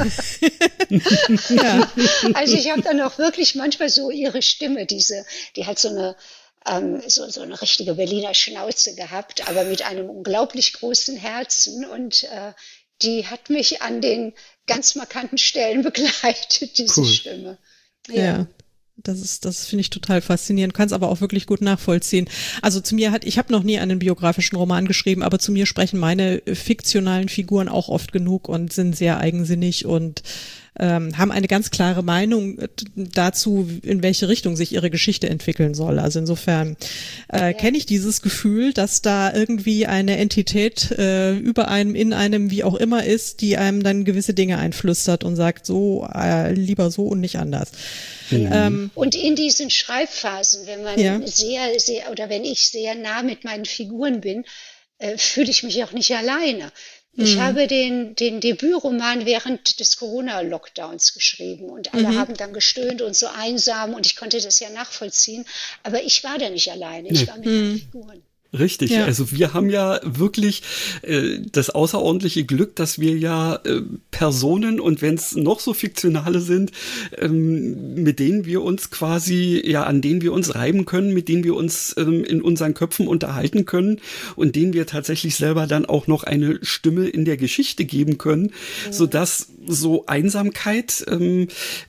ja, Also ich habe dann auch wirklich manchmal so ihre Stimme, diese, die hat so eine, ähm, so, so eine richtige Berliner Schnauze gehabt, aber mit einem unglaublich großen Herzen. Und äh, die hat mich an den ganz markanten Stellen begleitet, diese Cool. Stimme. ja. Das ist, das finde ich total faszinierend, kann es aber auch wirklich gut nachvollziehen. Also zu mir hat, ich habe noch nie einen biografischen Roman geschrieben, aber zu mir sprechen meine äh, fiktionalen Figuren auch oft genug und sind sehr eigensinnig und ähm, haben eine ganz klare Meinung äh, dazu, in welche Richtung sich ihre Geschichte entwickeln soll. Also insofern äh, Ja. kenne ich dieses Gefühl, dass da irgendwie eine Entität äh, über einem, in einem, wie auch immer ist, die einem dann gewisse Dinge einflüstert und sagt, so, äh, lieber so und nicht anders. Ähm, Und in diesen Schreibphasen, wenn man Ja. sehr, sehr, oder wenn ich sehr nah mit meinen Figuren bin, äh, fühle ich mich auch nicht alleine. Ich habe den, den Debütroman während des Corona-Lockdowns geschrieben und alle haben dann gestöhnt und so einsam und ich konnte das ja nachvollziehen, aber ich war da nicht alleine, ich war mit meinen Figuren. Richtig, Ja. also wir haben ja wirklich äh, das außerordentliche Glück, dass wir ja äh, Personen und wenn es noch so fiktionale sind, ähm, mit denen wir uns quasi, ja, an denen wir uns reiben können, mit denen wir uns ähm, in unseren Köpfen unterhalten können und denen wir tatsächlich selber dann auch noch eine Stimme in der Geschichte geben können, sodass so Einsamkeit, ähm,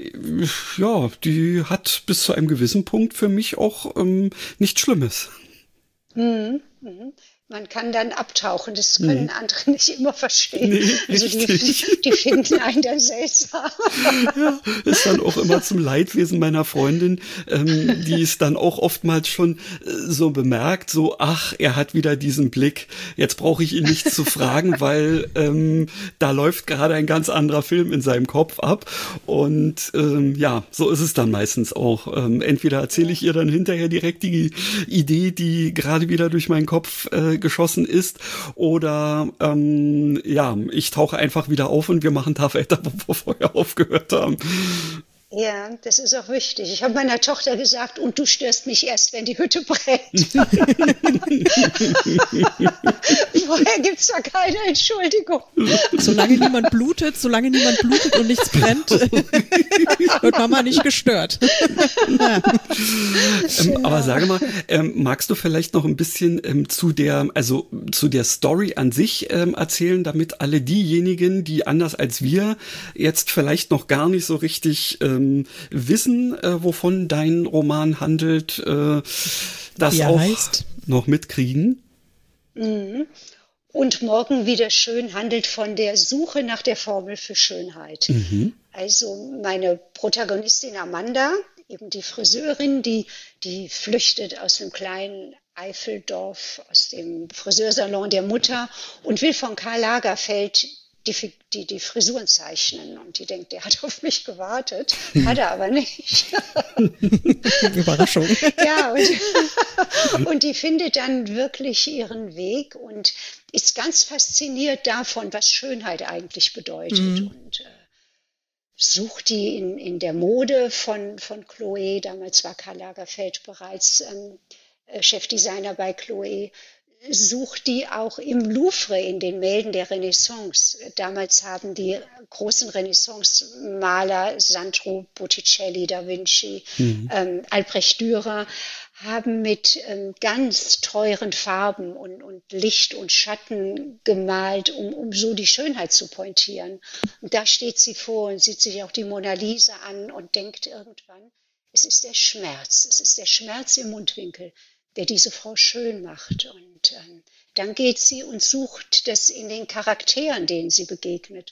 ja, die hat bis zu einem gewissen Punkt für mich auch ähm, nichts Schlimmes. Mhm. Mhm. Man kann dann abtauchen, das können andere nicht immer verstehen. Nee, also die, richtig. die finden einen dann seltsam. Ja, ist dann auch immer zum Leidwesen meiner Freundin, ähm, die es dann auch oftmals schon äh, so bemerkt, so, ach, er hat wieder diesen Blick, jetzt brauche ich ihn nicht zu fragen, weil ähm, da läuft gerade ein ganz anderer Film in seinem Kopf ab und ähm, ja, so ist es dann meistens auch. Ähm, entweder erzähle ich ihr dann hinterher direkt die Idee, die gerade wieder durch meinen Kopf äh, geschossen ist, oder ähm, ja, ich tauche einfach wieder auf und wir machen da weiter, wo wir vorher aufgehört haben. Ja, das ist auch wichtig. Ich habe meiner Tochter gesagt, und du störst mich erst, wenn die Hütte brennt. Vorher gibt es da keine Entschuldigung. solange niemand blutet, solange niemand blutet und nichts brennt, wird Mama nicht gestört. Ja. Ähm, aber sage mal, ähm, magst du vielleicht noch ein bisschen ähm, zu der, also zu der Story an sich ähm, erzählen, damit alle diejenigen, die anders als wir jetzt vielleicht noch gar nicht so richtig ähm, wissen, äh, wovon dein Roman handelt, äh, das Wie er auch heißt. noch mitkriegen? Und morgen wieder schön handelt von der Suche nach der Formel für Schönheit. Also meine Protagonistin Amanda, eben die Friseurin, die, die flüchtet aus dem kleinen Eifeldorf, aus dem Friseursalon der Mutter und will von Karl Lagerfeld die, die, die Frisuren zeichnen. Und die denkt, der hat auf mich gewartet, hat er aber nicht. Überraschung. Ja, und, und die findet dann wirklich ihren Weg und ist ganz fasziniert davon, was Schönheit eigentlich bedeutet. Mhm. Und äh, sucht die in, in der Mode von, von Chloé, damals war Karl Lagerfeld bereits ähm, Chefdesigner bei Chloé, sucht die auch im Louvre in den Gemälden der Renaissance. Damals haben die großen Renaissance-Maler, Sandro, Botticelli, Da Vinci, mhm. ähm, Albrecht Dürer, haben mit ähm, ganz teuren Farben und, und Licht und Schatten gemalt, um, um so die Schönheit zu pointieren. Und da steht sie vor und sieht sich auch die Mona Lisa an und denkt irgendwann, es ist der Schmerz, es ist der Schmerz im Mundwinkel, der diese Frau schön macht. Und ähm, dann geht sie und sucht das in den Charakteren, denen sie begegnet.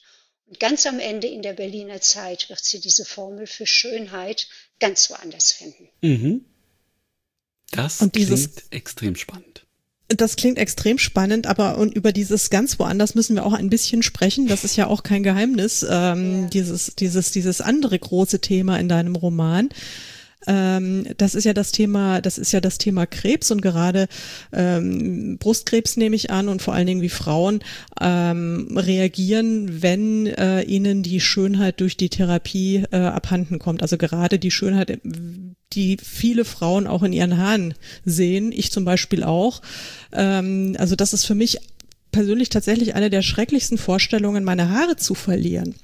Und ganz am Ende in der Berliner Zeit wird sie diese Formel für Schönheit ganz woanders finden. Mhm. Das Und dieses, klingt extrem spannend. Das klingt extrem spannend, aber und über dieses ganz woanders müssen wir auch ein bisschen sprechen. Das ist ja auch kein Geheimnis, ähm, Ja. dieses, dieses, dieses andere große Thema in deinem Roman. Ähm, das ist ja das Thema, das ist ja das Thema Krebs und gerade ähm, Brustkrebs nehme ich an und vor allen Dingen wie Frauen ähm, reagieren, wenn äh, ihnen die Schönheit durch die Therapie äh, abhanden kommt. Also gerade die Schönheit, die viele Frauen auch in ihren Haaren sehen, ich zum Beispiel auch. Ähm, also das ist für mich persönlich tatsächlich eine der schrecklichsten Vorstellungen, meine Haare zu verlieren.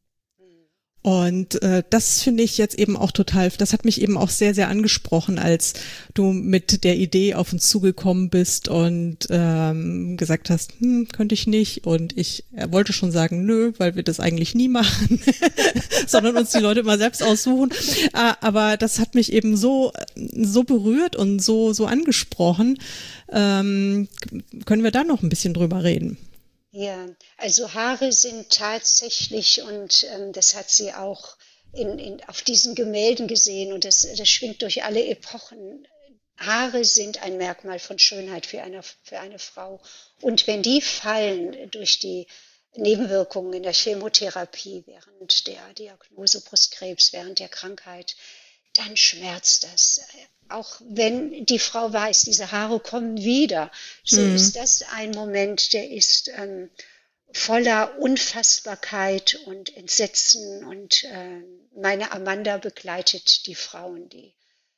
Und äh, das finde ich jetzt eben auch total, das hat mich eben auch sehr, sehr angesprochen, als du mit der Idee auf uns zugekommen bist und ähm, gesagt hast, hm, könnte ich nicht. Und ich er wollte schon sagen, nö, weil wir das eigentlich nie machen, sondern uns die Leute immer selbst aussuchen. Äh, aber das hat mich eben so, so berührt und so, so angesprochen. Ähm, können wir da noch ein bisschen drüber reden? Ja, also Haare sind tatsächlich, und ähm, das hat sie auch in, in, auf diesen Gemälden gesehen, und das, das schwingt durch alle Epochen. Haare sind ein Merkmal von Schönheit für eine, für eine Frau. Und wenn die fallen durch die Nebenwirkungen in der Chemotherapie während der Diagnose Brustkrebs, während der Krankheit, dann schmerzt das. Auch wenn die Frau weiß, diese Haare kommen wieder, so mhm. ist das ein Moment, der ist ähm, voller Unfassbarkeit und Entsetzen. Und äh, meine Amanda begleitet die Frauen, die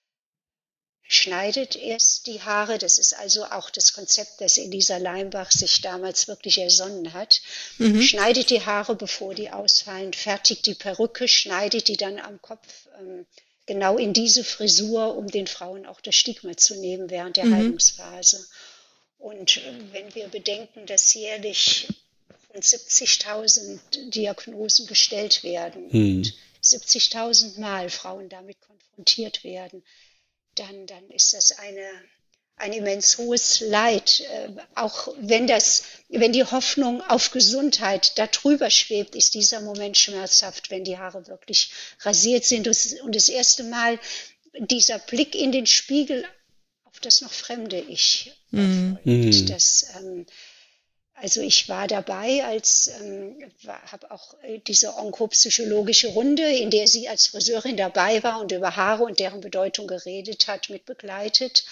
schneidet erst die Haare. Das ist also auch das Konzept, das Elisa Leimbach sich damals wirklich ersonnen hat. Mhm. Schneidet die Haare, bevor die ausfallen, fertigt die Perücke, schneidet die dann am Kopf ähm, genau in diese Frisur, um den Frauen auch das Stigma zu nehmen während der mhm. Heilungsphase. Und wenn wir bedenken, dass jährlich rund siebzigtausend Diagnosen gestellt werden mhm. und siebzigtausend Mal Frauen damit konfrontiert werden, dann, dann ist das eine, ein immens hohes Leid. Äh, auch wenn, das, wenn die Hoffnung auf Gesundheit da drüber schwebt, ist dieser Moment schmerzhaft, wenn die Haare wirklich rasiert sind. Und das erste Mal dieser Blick in den Spiegel auf das noch fremde Ich erfolgt. Mm. Das, ähm, also ich war dabei, als ähm, habe auch diese onkopsychologische Runde, in der sie als Friseurin dabei war und über Haare und deren Bedeutung geredet hat, mit begleitet.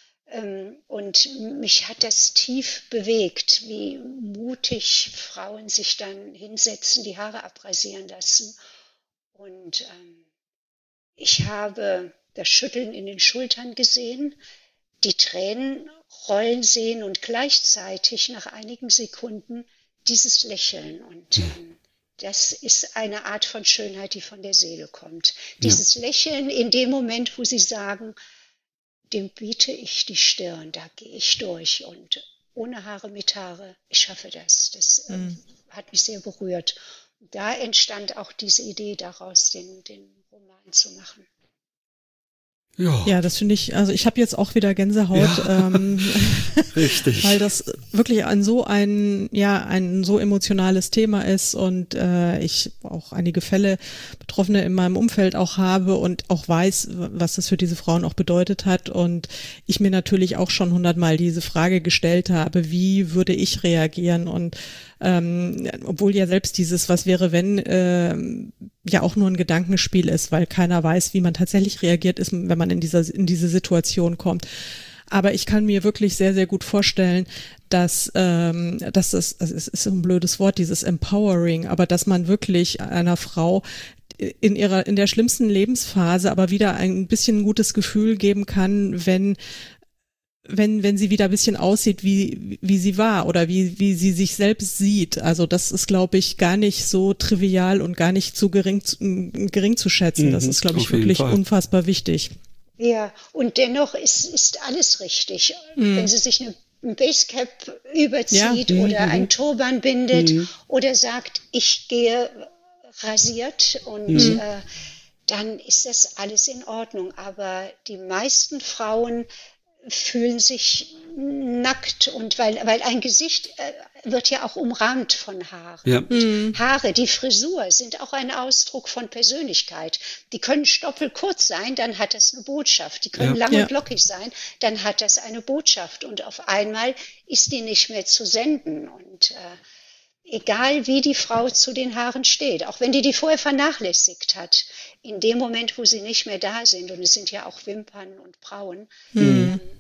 Und mich hat das tief bewegt, wie mutig Frauen sich dann hinsetzen, die Haare abrasieren lassen. Und ähm, ich habe das Schütteln in den Schultern gesehen, die Tränen rollen sehen und gleichzeitig nach einigen Sekunden dieses Lächeln. Und ähm, das ist eine Art von Schönheit, die von der Seele kommt. Dieses ja. Lächeln in dem Moment, wo sie sagen, dem biete ich die Stirn, da gehe ich durch und ohne Haare, mit Haare, ich schaffe das. Das äh, mm. hat mich sehr berührt. Da entstand auch diese Idee daraus, den, den Roman zu machen. Ja, ja, das finde ich, also ich habe jetzt auch wieder Gänsehaut, ja, ähm, richtig, weil das wirklich ein so ein, ja, ein so emotionales Thema ist und äh, ich auch einige Fälle Betroffene in meinem Umfeld auch habe und auch weiß, was das für diese Frauen auch bedeutet hat und ich mir natürlich auch schon hundertmal diese Frage gestellt habe, wie würde ich reagieren und ähm, obwohl ja selbst dieses Was wäre wenn äh, ja auch nur ein Gedankenspiel ist, weil keiner weiß, wie man tatsächlich reagiert ist, wenn man in dieser in diese Situation kommt. Aber ich kann mir wirklich sehr, sehr gut vorstellen, dass, ähm, dass das, also es ist so ein blödes Wort, dieses Empowering, aber dass man wirklich einer Frau in ihrer, in der schlimmsten Lebensphase aber wieder ein bisschen ein gutes Gefühl geben kann, wenn wenn wenn sie wieder ein bisschen aussieht, wie wie sie war oder wie wie sie sich selbst sieht. Also das ist, glaube ich, gar nicht so trivial und gar nicht zu gering gering zu schätzen. Mhm, das ist, glaube ich, wirklich Fall. unfassbar wichtig. Ja, und dennoch ist ist alles richtig. Mhm. Wenn sie sich eine ein Basecap überzieht ja. oder mhm. ein Turban bindet mhm. oder sagt, ich gehe rasiert und mhm. äh, dann ist das alles in Ordnung. Aber die meisten Frauen fühlen sich nackt und weil, weil ein Gesicht äh, wird ja auch umrahmt von Haaren. Ja. Mhm. Haare, die Frisur sind auch ein Ausdruck von Persönlichkeit. Die können stoppelkurz sein, dann hat das eine Botschaft. Die können ja. lang ja. und lockig sein, dann hat das eine Botschaft. Und auf einmal ist die nicht mehr zu senden. Und äh, egal wie die Frau zu den Haaren steht, auch wenn die die vorher vernachlässigt hat, in dem Moment, wo sie nicht mehr da sind, und es sind ja auch Wimpern und Brauen, mhm. ähm,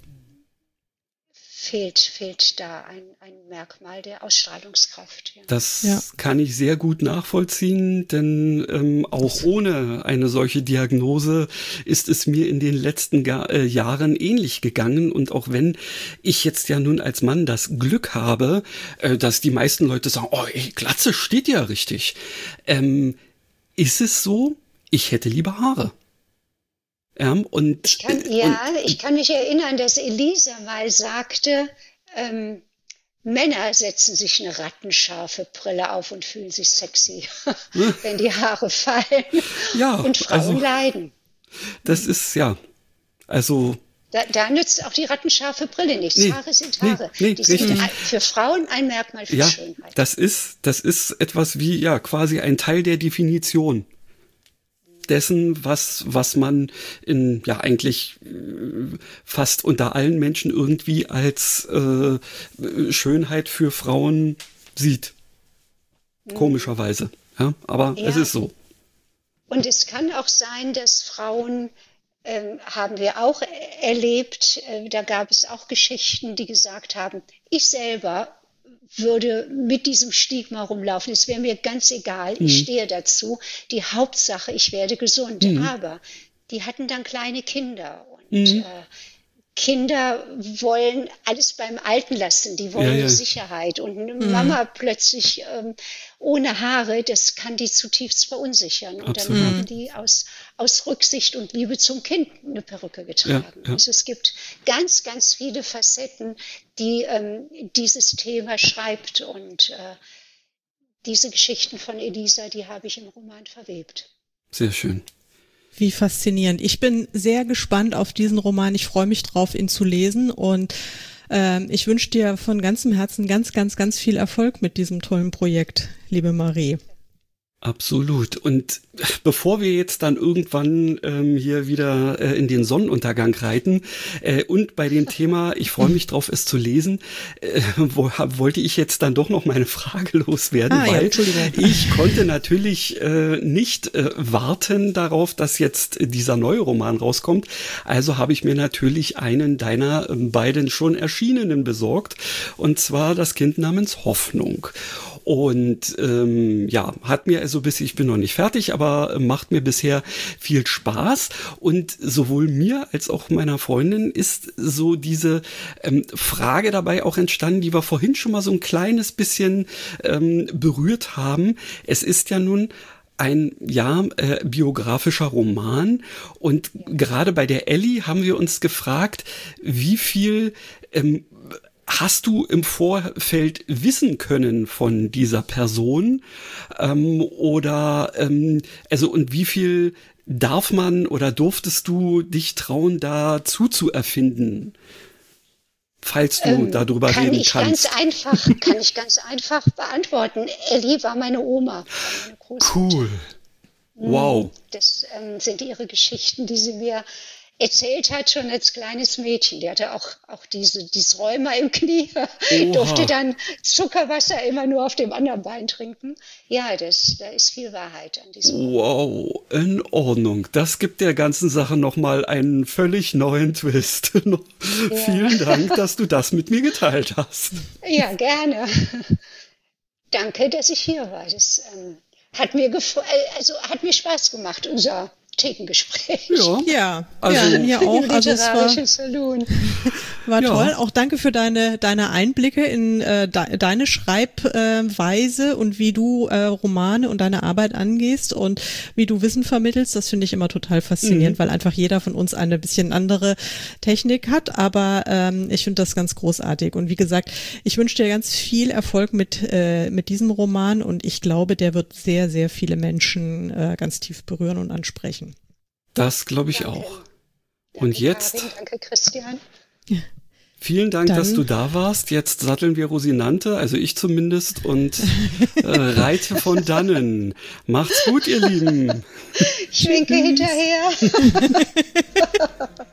fehlt, fehlt da ein, ein Merkmal der Ausstrahlungskraft. Ja. Das ja. kann ich sehr gut nachvollziehen, denn ähm, auch ohne eine solche Diagnose ist es mir in den letzten Ga- äh, Jahren ähnlich gegangen. Und auch wenn ich jetzt ja nun als Mann das Glück habe, äh, dass die meisten Leute sagen, oh, ey, Glatze steht ja richtig, ähm, ist es so, ich hätte lieber Haare. Ja, und, ich kann, ja, und, ich kann mich erinnern, dass Elisa mal sagte, ähm, Männer setzen sich eine rattenscharfe Brille auf und fühlen sich sexy, wenn die Haare fallen. Ja, und Frauen also, leiden. Das ist, ja, also... Da, da nützt auch die rattenscharfe Brille nichts. Nee, Haare sind Haare. Nee, nee, die sind richtig. ein, für Frauen ein Merkmal für ja, Schönheit. Das ist, das ist etwas wie, ja, quasi ein Teil der Definition dessen, was, was man in, ja, eigentlich äh, fast unter allen Menschen irgendwie als äh, Schönheit für Frauen sieht. Mhm. Komischerweise. Ja, aber ja. Es ist so. Und es kann auch sein, dass Frauen, ähm, haben wir auch erlebt, äh, da gab es auch Geschichten, die gesagt haben, ich selber würde mit diesem Stigma rumlaufen. Es wäre mir ganz egal. Mhm. Ich stehe dazu. Die Hauptsache, ich werde gesund. Mhm. Aber die hatten dann kleine Kinder. Und mhm. äh, Kinder wollen alles beim Alten lassen. Die wollen ja, ja. Sicherheit. Und eine mhm. Mama plötzlich ähm, ohne Haare, das kann die zutiefst verunsichern. Und Absolut. Dann haben die aus, aus Rücksicht und Liebe zum Kind eine Perücke getragen. Ja, ja. Also es gibt ganz, ganz viele Facetten, die ähm, dieses Thema schreibt. Und äh, diese Geschichten von Elisa, die habe ich im Roman verwebt. Sehr schön. Wie faszinierend. Ich bin sehr gespannt auf diesen Roman. Ich freue mich drauf, ihn zu lesen. Und ähm, ich wünsche dir von ganzem Herzen ganz, ganz, ganz viel Erfolg mit diesem tollen Projekt, liebe Marie. Absolut. Und bevor wir jetzt dann irgendwann ähm, hier wieder äh, in den Sonnenuntergang reiten äh, und bei dem Thema, ich freue mich drauf, es zu lesen, äh, wo, wollte ich jetzt dann doch noch meine Frage loswerden, ah, weil ja, ich konnte natürlich äh, nicht äh, warten darauf, dass jetzt dieser neue Roman rauskommt. Also habe ich mir natürlich einen deiner äh, beiden schon erschienenen besorgt, und zwar Das Kind namens Hoffnung. Und ähm, ja, hat mir also bis, ich bin noch nicht fertig, aber macht mir bisher viel Spaß. Und sowohl mir als auch meiner Freundin ist so diese ähm, Frage dabei auch entstanden, die wir vorhin schon mal so ein kleines bisschen ähm, berührt haben. Es ist ja nun ein, ja, äh, biografischer Roman. Und gerade bei der Elli haben wir uns gefragt, wie viel ähm, hast du im Vorfeld wissen können von dieser Person? Ähm, oder, ähm, also, und wie viel darf man oder durftest du dich trauen, da zuzuerfinden? Falls du ähm, darüber reden ich kannst. Ganz einfach, kann ich ganz einfach beantworten. Elli war meine Oma. Meine cool. Wow. Das ähm, sind ihre Geschichten, die sie mir erzählt hat, schon als kleines Mädchen. Die hatte auch, auch diese, dieses Rheuma im Knie, Oha. Durfte dann Zuckerwasser immer nur auf dem anderen Bein trinken. Ja, das, da ist viel Wahrheit an diesem. Wow, in Ordnung. Das gibt der ganzen Sache nochmal einen völlig neuen Twist. Ja. Vielen Dank, dass du das mit mir geteilt hast. Ja, gerne. Danke, dass ich hier war. Das ähm, hat mir gefo- also hat mir Spaß gemacht, unser Thekengespräch. Ja, ja, also, ja, mir auch. Also es war, Salon. war ja. toll. Auch danke für deine deine Einblicke in äh, de, deine Schreibweise äh, und wie du äh, Romane und deine Arbeit angehst und wie du Wissen vermittelst. Das finde ich immer total faszinierend, mhm. weil einfach jeder von uns eine bisschen andere Technik hat. Aber ähm, ich finde das ganz großartig. Und wie gesagt, ich wünsche dir ganz viel Erfolg mit äh, mit diesem Roman und ich glaube, der wird sehr, sehr viele Menschen äh, ganz tief berühren und ansprechen. Das glaube ich danke. auch. Und danke, jetzt? Karin, danke, Christian. Vielen Dank, Dann, dass du da warst. Jetzt satteln wir Rosinante, also ich zumindest, und äh, reite von dannen. Macht's gut, ihr Lieben. Ich winke hinterher.